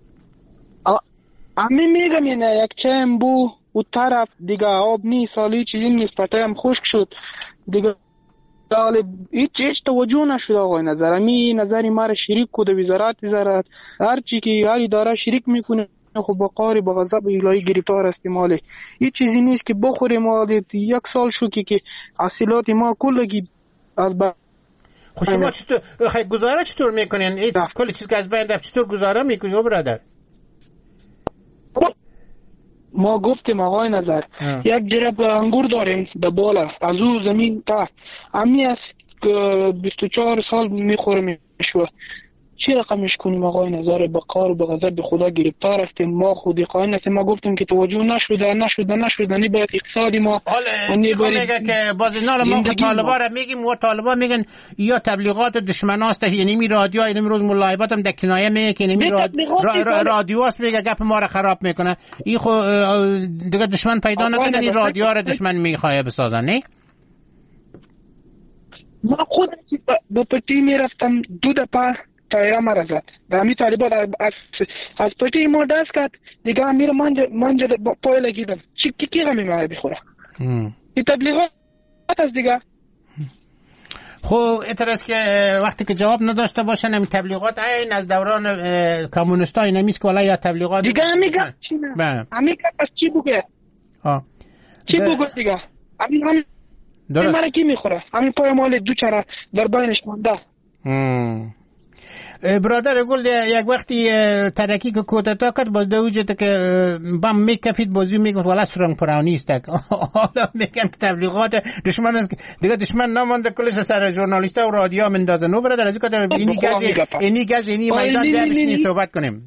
امی میگم اینه یک چیم بو اون طرف دیگه آب نیست، سالی چیزی نیست، پتایم خشک شد دیگه هیچ توجه نشد. آقای نظر امی نظری ما را شریک کو د وزارت هر چی که هر اداره شریک میکنه خب با قاری با غضب الهی گرفتار استعماله. هیچ چیزی نیست که بخوریم. ما یک سال شو که حاصلات ما کلگی از خب شما چطور گزاره چطور میکنین؟ کل چیز که از بین رفت چطور گزاره میکنین برادر؟ ما گفتیم آقای نظر یک جرب انگور داریم در بالا از او زمین تا امی است که 24 سال میخوریم شو چی رقمش کنیم آقای نظر؟ به قار و به غضب به خدا گرفتار هستیم. ما خودی قائل هستیم. ما گفتیم که توجه نشده نی باید اقتصادی ما میگه که باز اینا ما طالبا را میگیم و طالبا میگن یا تبلیغات دشمن هست، یعنی می رادیو این روز ملایبات هم در کنایه میگه که نمی رادیو هست میگه گپ ما را خراب میکنه. این خو دیگه دشمن پیدا نکنه، این رادیو را دشمن میخواه بسازن. نه ما خود به پتی میرفتم 2 دفعه تایره مرا زد. دامی طالبان از پتی ما دست کرد دیگه میره منجا پای لگیدم. کی غمی ما بخوره؟ این تبلیغات از دیگه. خب اعتراض که وقتی که جواب نداشته باشن این تبلیغات این از دوران کمونیستا این نمیست که ولی یا تبلیغات دیگه میگه همین پس چی بگه؟ چی بگه دیگه؟ همین مرا کی میخوره؟ همین پای مال دو چرا در بینش مانده. برادر گل یک وقتی ترکی که کودتا کرد باز دوجت که بام میکفید بازی میگفت ولی سرنگ پرانی است. حالا میگن تبلیغات دشمن است دیگه دشمن نمانده کلش سر ژورنالیست و رادیو مندازه. نو برادر از اینکه اینی گاز اینی میدان بیاریم صحبت کنیم.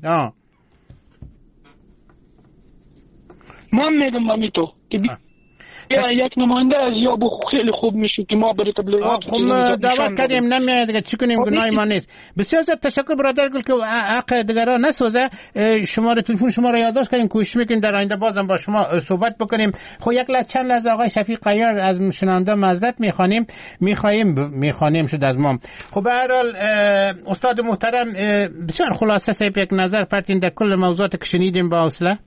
ما میگم مامی تو که یک نماینده از یابو خیلی خوب میشه که ما برای تبلیغات خب دعوت کردیم نمیاد دیگه چی کنیم؟ گناه ما نیست. بسیار زیاد تشکر برادر گل که حق دیگران نسوزه. شماره تلفن شما را یادداشت کردیم، کوشش میکنیم در آینده بازم با شما صحبت بکنیم. خب چند لحظه آقای شفیق قیار از شنونده معذرت میخوانیم شد از ما. خب به هر حال استاد محترم بسیار خلاصه سیب یک نظر پرتین در کل موضوعات که شنیدیم با حوصله.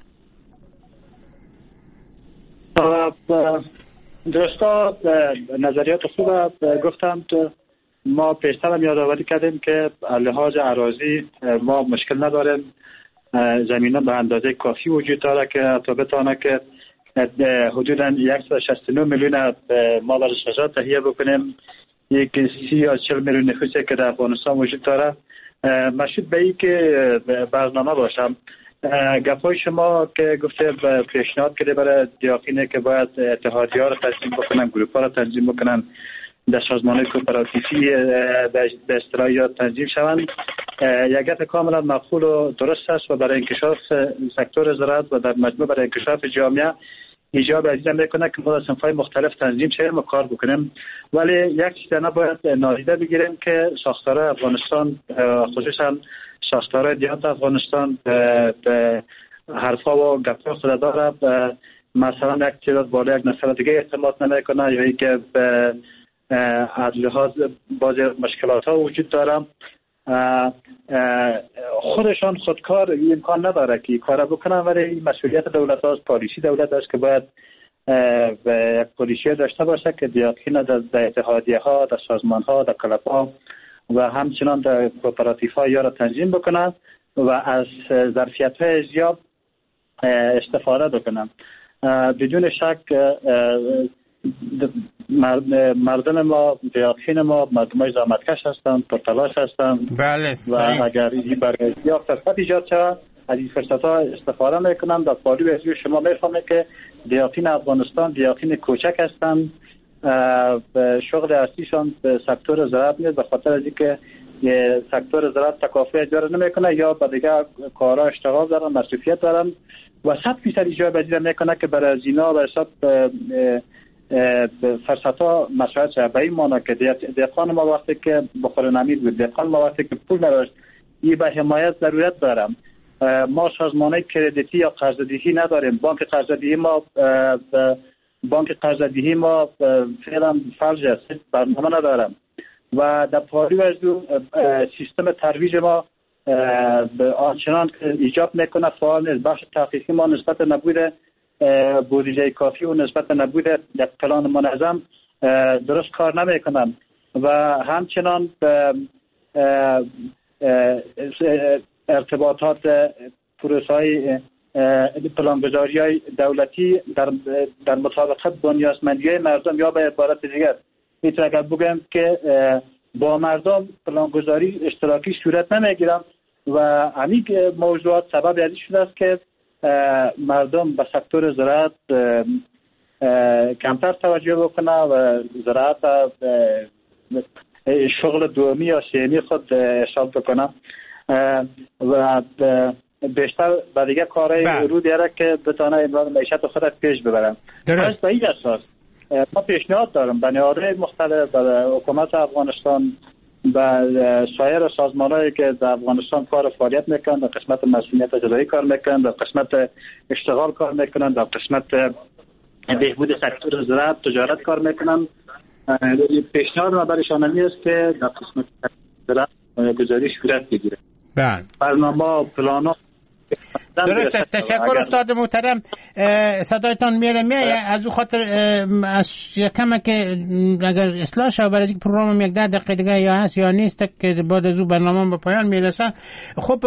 درستا نظریات خوب گفتم. ما پیشتر هم یادآوری کردیم که لحاظ اراضی ما مشکل نداریم، زمینه به اندازه کافی وجود داره که تا بتانه که حدوداً 169 میلیون ما برای شجاعت تهیه بکنیم. یک 30 یا 40 میلیون نفوسی که در افغانستان وجود داره مشروط به این که برنامه باشم. گفای شما که گفته پیشنهاد کرده برای دیاقینه که باید اتحادیه ها را تنظیم بکنن، گروپ ها را تنظیم بکنن، در سازمان کوپراتیفی به اصطلاح یا تنظیم شوند، یک گپ کاملا معقول و درست است و برای انکشاف سکتور زراعت و در مجموع برای انکشاف جامعه ایجاب عزیزم میکنه که ما در صنف‌های مختلف تنظیم شویم و کار بکنیم. ولی یک چیز نباید نادیده بگیریم که ساختار افغانستان خصوصا ساختار دیانت افغانستان به حرفا و گپ‌ها خود داره. مثلا یک تعداد بالا یک نسل دیگه اعتماد نمیکنه یا اینکه از لحاظ بعضی مشکلات ها وجود داره. خودشان خودکار امکان نداره که کار بکنن، ولی مسئولیت دولت هاست، پالیسی دولت هست که باید یک پالیسی داشته باشه که دیاقین در اتحادیه ها، در سازمان ها، در کلب ها و همچنان در کوپراتیف ها یا را تنظیم بکنن و از ظرفیت های زیاد استفاده بکنن. بدون شک مردم ما، دیاقین ما مردمای زحمتکش هستند، پرتلاش هستند. بله. و اگر این برای فرصت ایجاد شود از این فرصت ها استفاده میکنم. در پالوی از شما میفهمید که دیاقین افغانستان دیاقین کوچک هستند. شغل اصلیشان به سکتور زراعت نیست، به خاطر از اینکه سکتور زراعت تکافی اجاره نمیکنه یا به دیگه کارها اشتغال دارن، مصروفیت دارن و 100% ایجاب پذیر میکنه که برای زینا و حساب فرصت ها مساعد شد. به این معنی که دهقان ما وقتی که بخور نمید بود، دهقان ما وقتی که پول نداشت، این به حمایت ضرورت دارم. ما سازمانه کردیتی یا قرض‌دهی نداریم. بانک قرض‌دهی ما فعلا فلج است، برنامه ندارم و در پاری از سیستم ترویج ما آنچنان که ایجاب میکنه فعال نیست. بخش تحقیقی ما نسبت نبود بودجه کافی و نسبت نبود یک پلان منظم درست کار نمیکنن و همچنان ارتباطات پروسه‌های پلانگذاری های دولتی در مطابقت با نیازمندی های مردم یا به عبارت دیگر میتونم اگر بگم که با مردم پلانگذاری اشتراکی صورت نمیگیرم و همین موضوعات سبب ازی شده است که مردم به سکتور زراعت کمتر توجه بکنه و زراعت شغل دومی یا سیمی خود حساب بکنه و بیشتر به دیگه کارهای رو دیره که بتانه امرار معیشت خودت پیش ببرم. درست. به این اساس ما پیشنهاد دارم به نیاره مختلف، به حکومت افغانستان، به سایر سازمانهایی که در افغانستان کار فعالیت میکنن، در قسمت مسئولیت اجرایی کار میکنن، در قسمت اشتغال کار میکنن، در قسمت بهبود سکتور زراعت تجارت کار میکنن. پیشنهاد ما برایشان است که در قسمت زراعت گزارش صورت بگیره. برنامه پلانا. درست. تشکر استاد محترم. صدایتان میره از او خاطر از یکم که اگر اصلاح شد برای اینکه پروگرام یک 10 دقیقه دیگه یا هست یا نیست که بعد از او برنامه به پایان میرسه. خب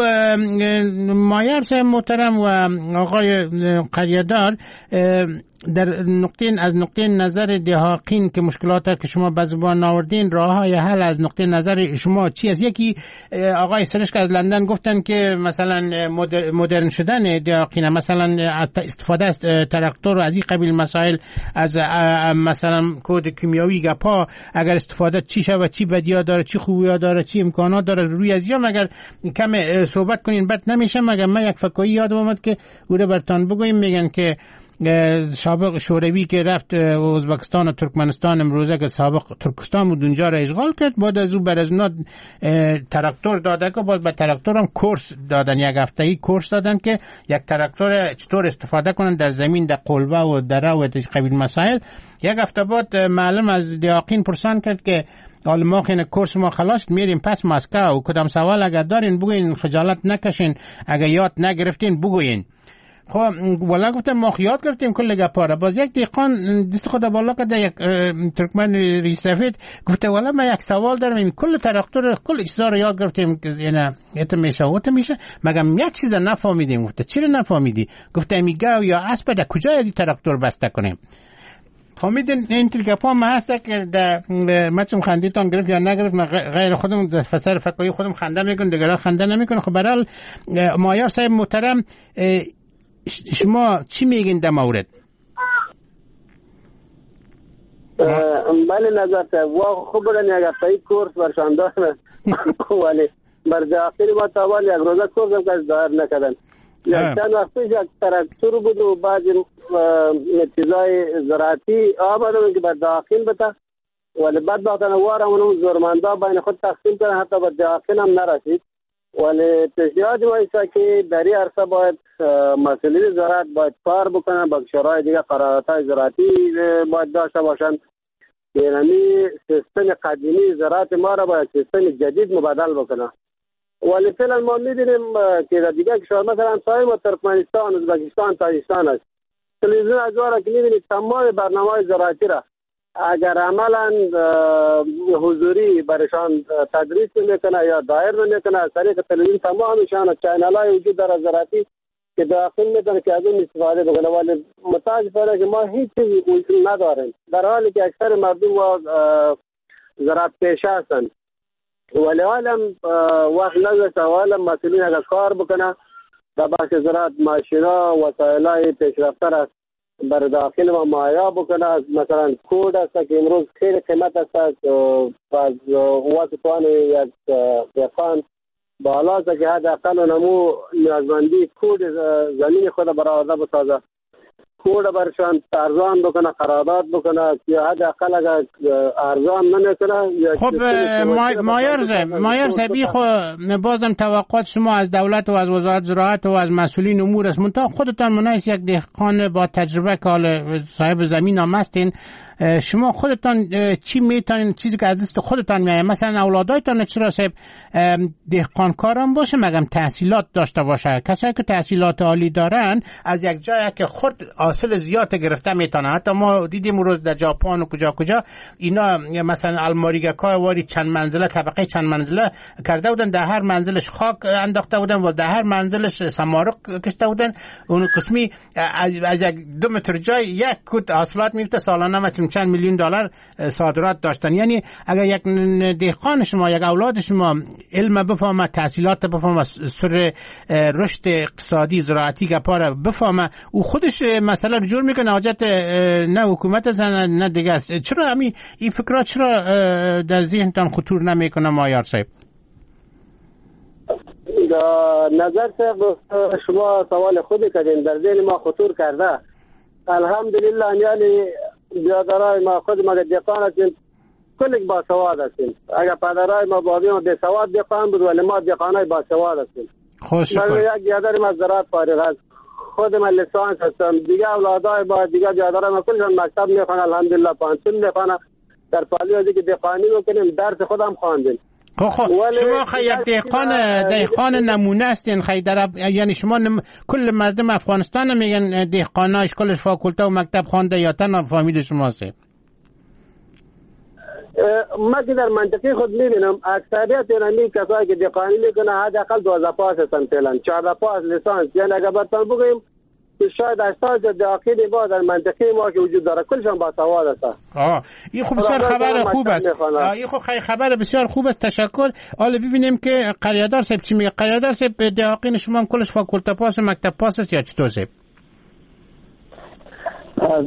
مایر صاحب محترم و آقای قریه‌دار در از نقطه نظر دهاقین که مشکلات که شما به زبان آوردین، راههای حل از نقطه نظر شما چی است؟ یکی آقای سرشک از لندن گفتن که مثلا مدرن شدن دهاقین، مثلا استفاده از تراکتور و از این قبیل مسائل، از مثلا کود کیمیایی گپا اگر استفاده چی شود، چی بدیها داره، چی خوبی‌ها داره، چی امکانات داره، روی از یا مگر کم صحبت کنین بد نمیشه. مگر من یک فکایی یادم اومد که گوره برتان بگویم، میگن که سابق شوروی که رفت ازبکستان و ترکمنستان، امروزه که سابق ترکستان بود اونجا را اشغال کرد، بعد از او بر از اونا تراکتور داده که بعد به تراکتور هم کورس دادن، یک هفته‌ای کورس دادن که یک تراکتور چطور استفاده کنن در زمین، در قلبه و دره و قبیل مسائل. یک هفته بعد معلم از دیاقین پرسان کرد که حالا ما خیلی کورس ما خلاص، میریم پس مسکو و کدام سوال اگر دارین بگوین، خجالت نکشین، اگر یاد نگرفتین بگوین. خب والا گفتم ما یاد گرفتیم کل گپاره. باز یک دهقان دست خود بالا کرده، یک ترکمن ریسفید گفته والا من یک سوال دارم، این کل تراکتور کل چیزا رو یاد گرفتیم که اینا ات میشه مگم یک چیز نفهمیدیم. گفته چرا نفهمیدی؟ گفته میگه یا اسب در کجا از این تراکتور بسته کنیم. فهمیدین این گپا ما هست که در مچم خندیتان گرفت یا نگرفت، غیر خودم در فسر فکایی خودم خنده میکنم، دیگران خنده نمیکنه. خب برحال مایار صاحب محترم شما چی میگین در مورد؟ بله نظر خوب برن یک هفته‌ای کورس برشان دارم ولی بر داخلی با تاوان یک روزه کورس هم کش ظاهر نکردن. چند وقت پیش یک تراکتور بود و بعضی چیزای زراعتی آمدن که بر داخل بتا ولی بعد وقتا وارمون زورمندا بین خود تقسیم کردن، حتی بر داخل هم نرسید. ولی پیشنهاد ما ایسا که در این عرصه باید مسئولین زراعت باید کار بکنن، با شورای دیگه قراردادهای زراعتی باید داشته باشن. یعنی سیستم قدیمی زراعت ما را باید سیستم جدید مبادل بکنن. ولی فعلا ما می‌بینیم که در دیگه کشور مثلا همسایه ما ترکمنستان، ازبکستان، تاجیکستان است. تلویزیون از را که می‌بینید تمام برنامه‌های زراعتی را اگر عملا حضوری برشان تدریس میکنه یا دایر میکنه از طریق تلویزیون تمامشان چینل‌های وجود داره زراعتی که داخل میتونه که از اون استفاده بکنه، ولی متاسفانه که ما هیچ چیزی نداریم، در حالی که اکثر مردم و زراعت پیشه هستند. ولی حالا وقت نگذاشته، حالا مسئولین اگر کار بکنه در بخش زراعت ماشینا وسایلای پیشرفته است بر داخل ما مهیا بکنه. مثلا کود است که امروز خیلی قیمت است، از واسطان یک دهقان بالا است که حداقل نمو نیازمندی کود زمین خود برآورده بسازه، کود برشان ارزان بکنه، قرارداد بکنه که حداقل اگر ارزان نمیکنه. خب مایار زبی خو بازم توقعات شما از دولت و از وزارت زراعت و از مسئولین امور است، منتها خودتان منایس یک دهقان با تجربه که حال صاحب زمین هم هستین، شما خودتان چی میتونین، چیزی که از دست خودتان میایه، مثلا اولادایتان چرا صاحب دهقان کارم باشه، مگم تحصیلات داشته باشه؟ کسایی که تحصیلات عالی دارن از یک جایی که خود حاصل زیاد گرفته میتونه. حتی ما دیدیم روز در ژاپن و کجا اینا مثلا الماریگاکای واری چند منزله، طبقه چند منزله کرده بودن، در هر منزلش خاک انداخته بودن و در هر منزلش سمارق کشته بودن. اون قسمی از یک 2 متر جای یک کود حاصلات میفته، سالانه چند میلیون دلار صادرات داشتن. یعنی اگر یک دهقان شما، یک اولاد شما علم بفهمه، تحصیلات بفهمه، سر رشد اقتصادی زراعتی گپاره بفهمه، او خودش مسئله رو جور میکنه، حاجت نه حکومت است نه دیگه است. چرا این فکرات چرا در ذهنتان خطور نمیکنه مایار صاحب؟ نظر صاحب شما سوال خودی کردین، در ذهن ما خطور کرده. الحمدلله یعنی بیادرای ما خود ما دهقان هستیم، کلک با سواد هستیم. اگر پدرای ما بابی ما بی سواد دهقان بود، ولی ما دهقانای با سواد هستیم. من یک بیادر ما زراعت فارغ است، خود من لیسانس هستم، دیگه اولادای با دیگه بیادرای ما کلشون مکتب میخوانن، الحمدلله پانسون میخوانن. در پالیوزی که دهقانی میکنیم درس خودم خواندیم. شما یک دهقان نمونه هستین خیلی یعنی شما کل مردم افغانستان میگن دهقاناش کلش فاکولته و مکتب خوانده یا تنها فامیل شما هست؟ ما که در منطقه خود میبینم اکثریت یعنی کسایی که دهقانی میکنه حداقل 12 پاس هستن، فعلا 14 پاس لیسانس. یعنی اگر براتون بگیم که شاید 80 داخلی با در منطقه ما که وجود داره کلشان با سواد هستن. این خوب بسیار خبر خوب است. این خوب خبر بسیار خوب است. تشکر. حالا ببینیم که قریادار صاحب چی میگه. قریادار صاحب دهقین شما کلش فاکولته پاس و مکتب پاس است یا چطور صاحب؟ از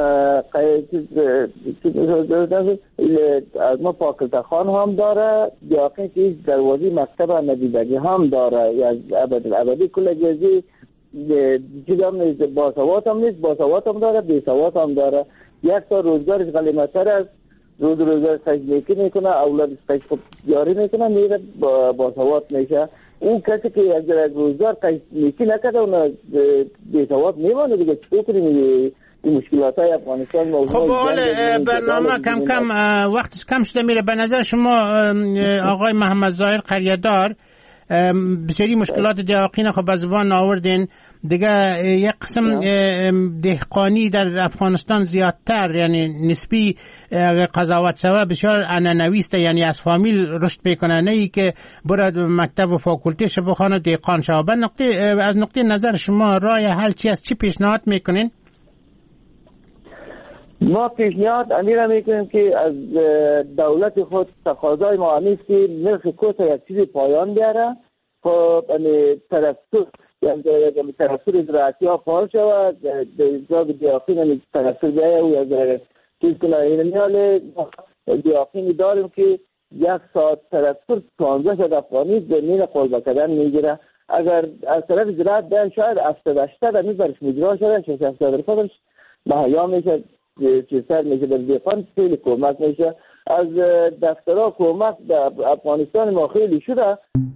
ما فاکولته خان هم داره، دهقین که دروازی مکتب ندیدگی هم داره، یا ابدی کل جزی چیز هم نیست، باسواد هم نیست، باسواد هم داره، بیسواد هم داره. یک تا روزگارش غلیمتر است، روزگار سجنیکی میکنه، اولادش قیش خود جاری میکنه، میره باسواد میشه. اون کسی که از روزگار سجنیکی نکده اون بیسواد میمانه دیگه. چطور کنیم این مشکلات های افغانستان؟ خب برنامه کم وقتش کم شده میره. به نظر شما آقای محمد ظاهر قریادار بسیاری مشکلات دهقین خب به زبان آوردین دیگه، یک قسم دهقانی در افغانستان زیادتر یعنی نسبی قضاوت شوه بسیار انانویسته، یعنی از فامیل رشد میکنه، نه ای که برد مکتب و فاکولته شو بخوانه دهقان شو. از نقطه نظر شما راه حل چی است؟ چی پیشنهاد میکنین؟ ما پیشنهاد امیر میکنیم که از دولت خود تقاضای ما نیست که نرخ کوتا یک چیزی پایان بیاره، خب ترسور زراعتی ها فعال شود، در دیاقین ترسور بیایه و یا چیز کنه. این میاله دیاقینی داریم که 1 ساعت ترسور 15 افغانی زمین قلبه کردن میگیره. اگر از طرف زراعت بیان شاید 70-80 در برش مجرا شده، 60-70 خودش مهیا میشه، چیزتر میشه در دیقان خیلی کمک میشه. از دفترها کمک در افغانستان ما خیلی شده.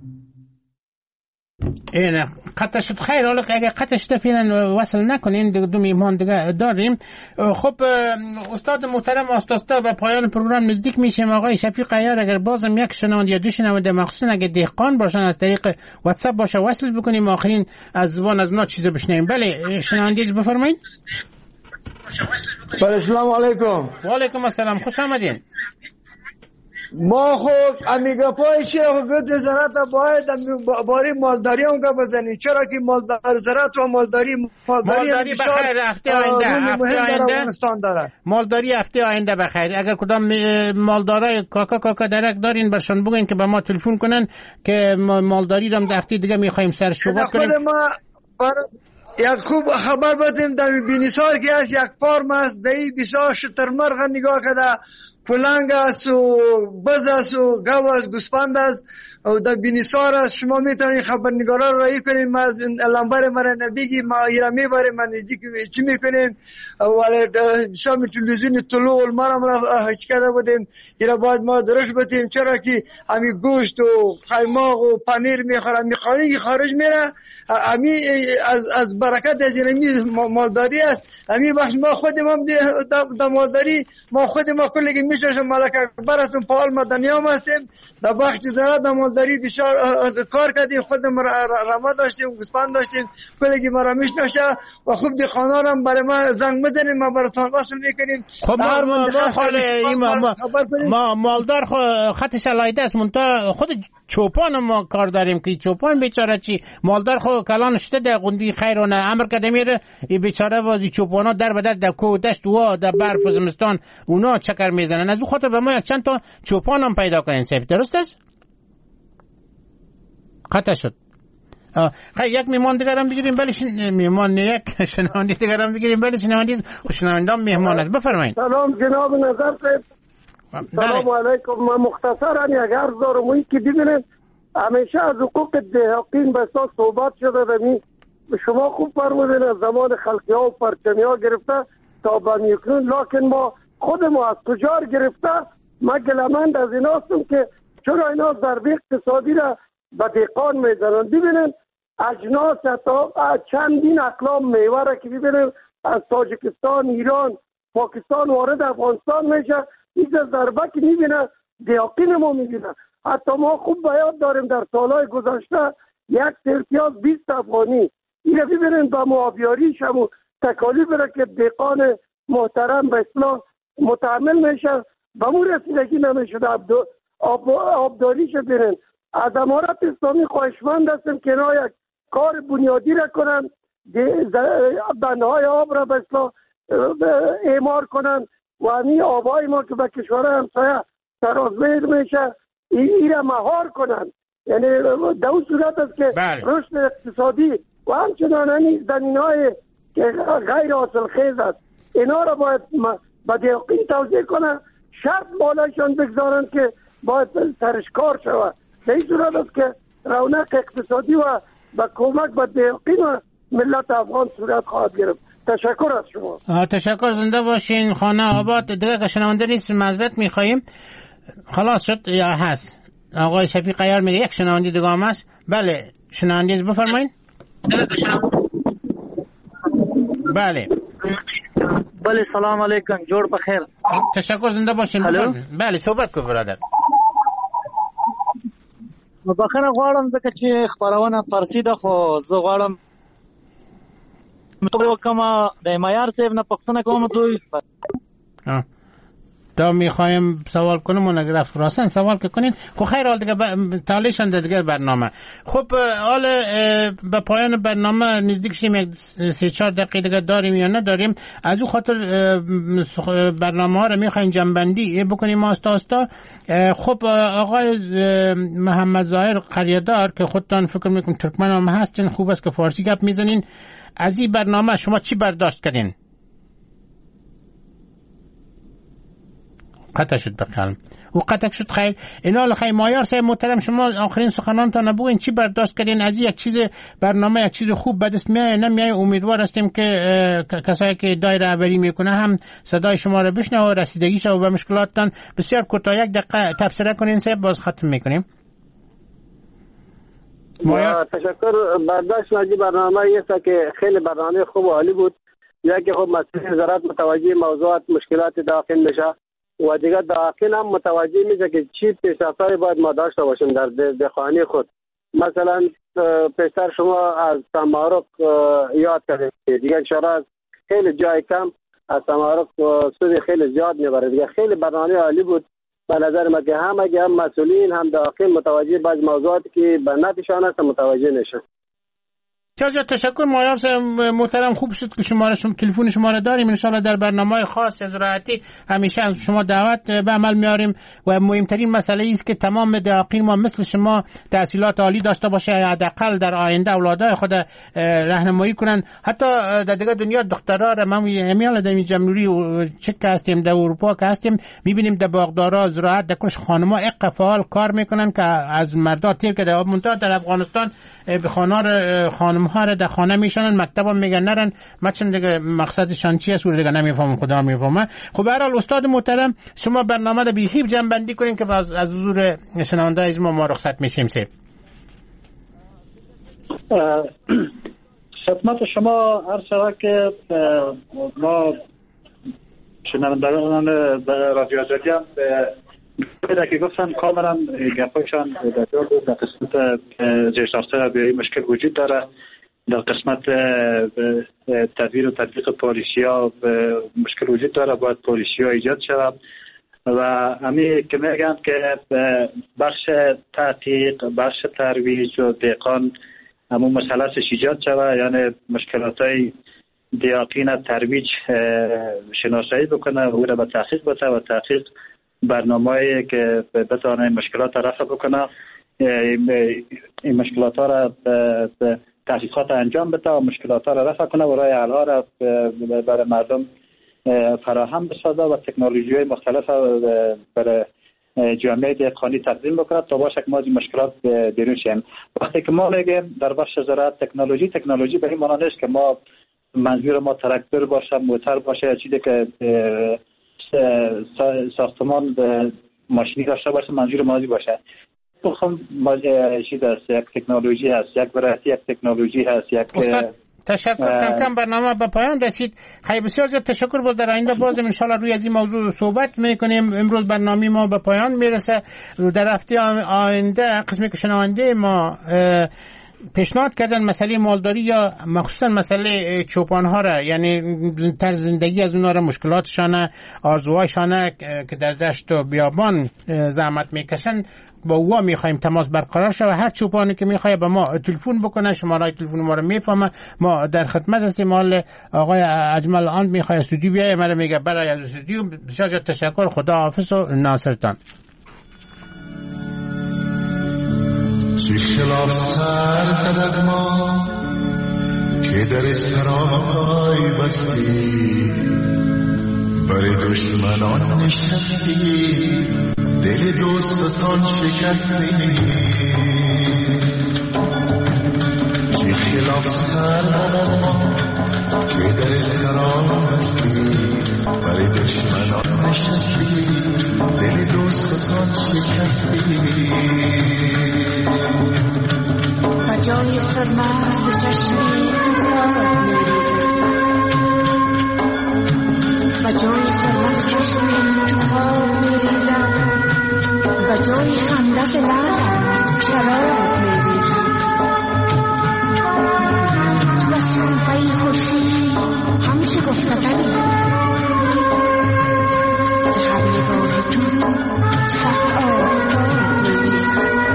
اینه قطع شد. خیر، حالا اگر قطع شده فعلا وصل نکنین، دو میهمان دیگه داریم. خب استاد محترم آستاستا به پایان پروگرام نزدیک میشیم. آقای شفیق عیار اگر بازم یک شنونده یا 2 شنونده مخصوصا اگر دهقان باشن از طریق واتساپ باشه وصل بکنیم، آخرین از زبان از اونا چیزا بشنویم. بله شنونده بفرمایید. السلام علیکم. و علیکم السلام، خوش آمدین. ما خب امیگا پای چی خب گفت زراعت باید باری مالداری هم که بزنی، چرا که زراعت و مالداری بخیر هفته آینده مالداری هفته آینده بخیر. اگر کدام مالدارای کاکا درک دارین برشان بگین که به ما تلفن کنن که مالداری رو در هفته دیگه میخوایم سر صحبت کنیم. یک خوب خبر بدیم در بینیسار که هست یک فارم است دهی بسیار شترمرغ نگاه کده، کلنگ است و بز است و گو است، گوسفند است و در بینیسار است. شما میتونید خبرنگارا را رایی کنید. ما لنبر مرا نبیگی ما ایرا میبریم من چی میکنیم ولی شام تلویزیون طلوع المرم را هیچ کرده بودیم. ایرا باید ما درش بتیم، چرا که همی گوشت و قیماق و پنیر میخورم میخوانی که خارج میره. امی از برکت از اینمی مالداری است. امی بخش ما خودم هم در مالداری ما خودم ما کلی که میشه ملک اکبر هستم، فعال مدنی هم هستیم. در بخش زراعت در مالداری بسیار کار کردیم، خودم رما داشتیم، گوسفند داشتیم، کلی که مرا میشناشه و خوب دیخانا هم برای ما زنگ بزنیم، ما براتون وصل میکنیم. خب ما مالدار خط شلایده است، منتها خود چوپان ما کار داریم که چوپان بیچاره چی مالدار خو کلان شده در قندی خیرونه امر کده میره ای بیچاره وازی چوپانا در بدر در کو دشت و در برف زمستان اونا چکر میزنن. از او خاطر به ما یک چند تا چوپان هم پیدا کنین. صاحب درست است؟ قطع شد. یک میمان دیگر هم بگیریم بله میمان یک شنوندی دیگر هم بگیریم بله شنوندی خوشنوندان میهمان است. بفرمایید. سلام جناب نظر صاحب. سلام علیکم. من مختصرا یک عرض دارم این که ببینید همیشه از حقوق دهقین به اساس صحبت شده دمی شما خوب فرمودین از زمان خلقی ها و پرچمی ها گرفته تا به میکنون، لکن ما خود ما از تجار گرفته ما گلمند از این هستم که چرا اینا ضربه اقتصادی را به دهقان میزنن. ببینید اجناس تا چندین اقلام میوه را که ببینید از تاجیکستان، ایران، پاکستان وارد افغانستان میشه، این ضربه که میبینه دهقین ما میبینه. حتی ما خوب بیاد داریم در سالهای گذشته یک سرپیاز 20 افغانی اینه ببینیم با معافیاریش هم تکالیف را که دهقان محترم به اصلاح متحمل میشه به مو رسیدگی نمیشه. آبداریش ببینیم از امارت اسلامی خواهشمند هستیم که اینا یک کار بنیادی را کنن، بندهای آب را به اصلاح اعمار کنن و همین آبای ما که به کشور همسایه سرازمیر میشه این را مهار کنن. یعنی در اون صورت است که رشد اقتصادی و همچنان این زمینهای که غیر حاصل خیز است اینا را باید به دهقین توزیع کنن، شرط بالایشان بگذارن که باید سرش کار شود. در این صورت است که رونق اقتصادی و به کمک به دهقین و ملت افغان صورت خواهد گرفت. تشکر از شما. تشکر، زنده باشین. خانه آباد دیگه که شنونده نیست معذرت میخواییم. خلاص شد یا هست؟ آقای شفیق عیار میگه یک شنونده دیگه هم هست. بله شنونده بفرمایید. بله سلام علیکم، جوړ بخیر. تشکر، زنده باشین. بله صحبت کو برادر. بخنه غواړم ځکه چې خبرونه فارسی ده خو زه غواړم کومه د معیار صاحب نه پښتنه کوم دوی تا میخوایم سوال کنم اون اگر افراسن سوال که کنین خب خیر حال دیگه تالیشن دیگه برنامه. خب حال به پایان برنامه نزدیک شیم، یک 3-4 دقیقه دیگه داریم یا نداریم. از او خاطر برنامه ها رو میخوایم جنبندی بکنیم آستا. خب آقای محمد ظاهر قریه‌دار که خودتان فکر میکنم ترکمن هم هستین، خوب است که فارسی گپ میزنین. از این برنامه شما چی برداشت کردین؟ قطع شد بقلم و قطع شد. خیر اینا خیر مایار صاحب محترم شما آخرین سخنانتان بگوین چی برداشت کردین از یک چیز برنامه، یک چیز خوب به دست میاد نمیاد؟ امیدوار هستیم که کسایی که دایره رهبری میکنه هم صدای شما رو بشنوه و رسیدگیش و به مشکلاتتان بسیار کوتاه یک دقیقه تبصره کنین صاحب، باز ختم میکنیم. تشکر. برداشت از برنامه است که خیلی برنامه خوب و عالی بود. یکی خب مسئله زراعت متوجه موضوعات مشکلات داخل میشه و دیگه داخل هم متوجه میشه که چی پیشرفت‌هایی باید ما داشته باشیم در دهقانی خود. مثلا پیشتر شما از تمارک یاد کردید، دیگه اشاره از خیلی جای کم از تمارک سود خیلی زیاد میبره. دیگه خیلی برنامه عالی بود به نظر من که هم مسئولین هم داخل متوجه بعض موضوعاتی که به نفعشان است متوجه نشن. بسیار تشکر مایار محترم، خوب شد که تلفن شما را داریم. ان شاءالله در برنامه خاص از راحتی همیشه از شما دعوت به عمل میاریم و مهمترین مسئله است که تمام دهاقین ما مثل شما تحصیلات عالی داشته باشه، حداقل در آینده اولادای خود راهنمایی کنن. حتی در دیگه دنیا دخترها را ما میال در جمهوری چک هستیم، در اروپا که هستیم میبینیم در باغدارا زراعت در کش خانم‌ها اقفال کار میکنن که از مردا تیر که در افغانستان به خانم ها را در خانه میشنن، مکتب هم میگن نرن. مچن دیگه مقصدشان چی است دیگه نمیفهمم، خدا میفهمه. خب به هر حال استاد محترم شما برنامه رو بیخیب جمع بندی کنین که از حضور شنونده از ما رخصت میشیم. خدمت شما عرض شود که ما شنوندگان رادیو آزادی هم به که گفتن کاملا گپایشان در قسمت زیرساخت‌ها به مشکل وجود داره. در قسمت تدبیر و تطبیق پالیسی‌ها مشکل وجود داره، باید پالیسی‌ها ایجاد شود و همین که میگن که بخش تحقیق، بخش ترویج و دهقان همون مسئله ایجاد شود، یعنی مشکلات‌های دهقان ترویج شناسایی بکنه و او را به تحقیق بده و تحقیق برنامه‌ای که بتونه مشکلات را رفع بکنه، این مشکلات را تحقیقات انجام بده و مشکلات را رفع کنه و راه حل‌ها را برای مردم فراهم بسازه و تکنولوژی‌های مختلف برای جامعه دهقانی تقدیم بکنه تا باشه که ما از این مشکلات بیرون شیم. وقتی که ما میگیم در بخش زراعت تکنولوژی به این معنی نیست که ما منظور ما تراکتور باشه، موتور باشه، چیزی که ساختمان ماشینی داشته باشه منظور مازی باشه. بخوام چیز است، یک تکنولوژی هست، یک برایتی یک تکنولوژی هست، یک تشکر. کم برنامه به پایان رسید. خیلی بسیار زیاد تشکر. باز در آینده بازم انشالله روی از این موضوع صحبت میکنیم. امروز برنامه ما به پایان میرسه. در هفته آینده قسمی که شنونده ما پیشنهاد کردن مسئله مالداری یا مخصوصا مسئله چوپان ها را، یعنی طرز زندگی از اونها را، مشکلاتشان، آرزوهایشان که در دشت و بیابان زحمت میکشن، با او میخوایم تماس برقرار شه و هر چوپانی که میخواد به ما تلفن بکنه، شماره تلفن ما رو میفهمه. ما در خدمت هستیم. مال آقای اجمل آن میخواد استودیو بیایه، من میگه برای از استودیو. بسیار تشکر. خدا حافظ و ناصرتان. چه خلاف سر زد از ما که در سرای بستی، برای دشمنان نشستی، دل دوستان شکستی. چه خلاف سر زد از ما که در سرای بستی، برای دشمنان نشستی، دل دوستان شکستی. جای سرماز چشمی تو خواب میریزم، با جای سرماز چشمی تو خواب میریزم، با جای خندت لعلت شراب میریزم. تو از شنفه خورشید هم شگفت‌تری، ز هر نگاه تو صد آفتاب میریزم.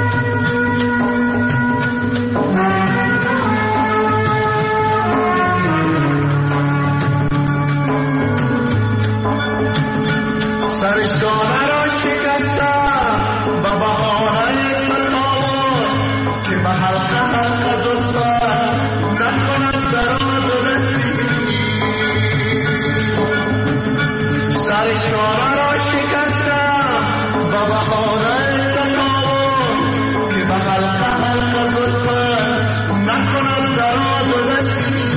سرشانه را شکستم با بهانه تطاور که به حلقه زلفت نکند دراز و رسیدگی. سرشانه را شکستم با بهانه تطاور که به حلقه زلفت نکند دراز و رسیدگی.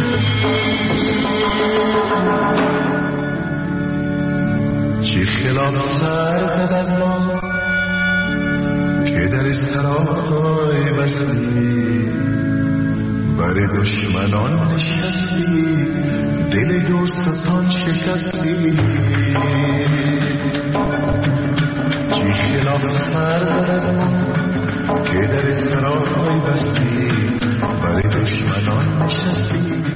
چه خلاف سر زد از ما که در سرای بستی، برای دشمنان نشستی، دل دوستان شکستی. چه خلاف سر زد از ما که در سرای بستی، برای دشمنان نشستی،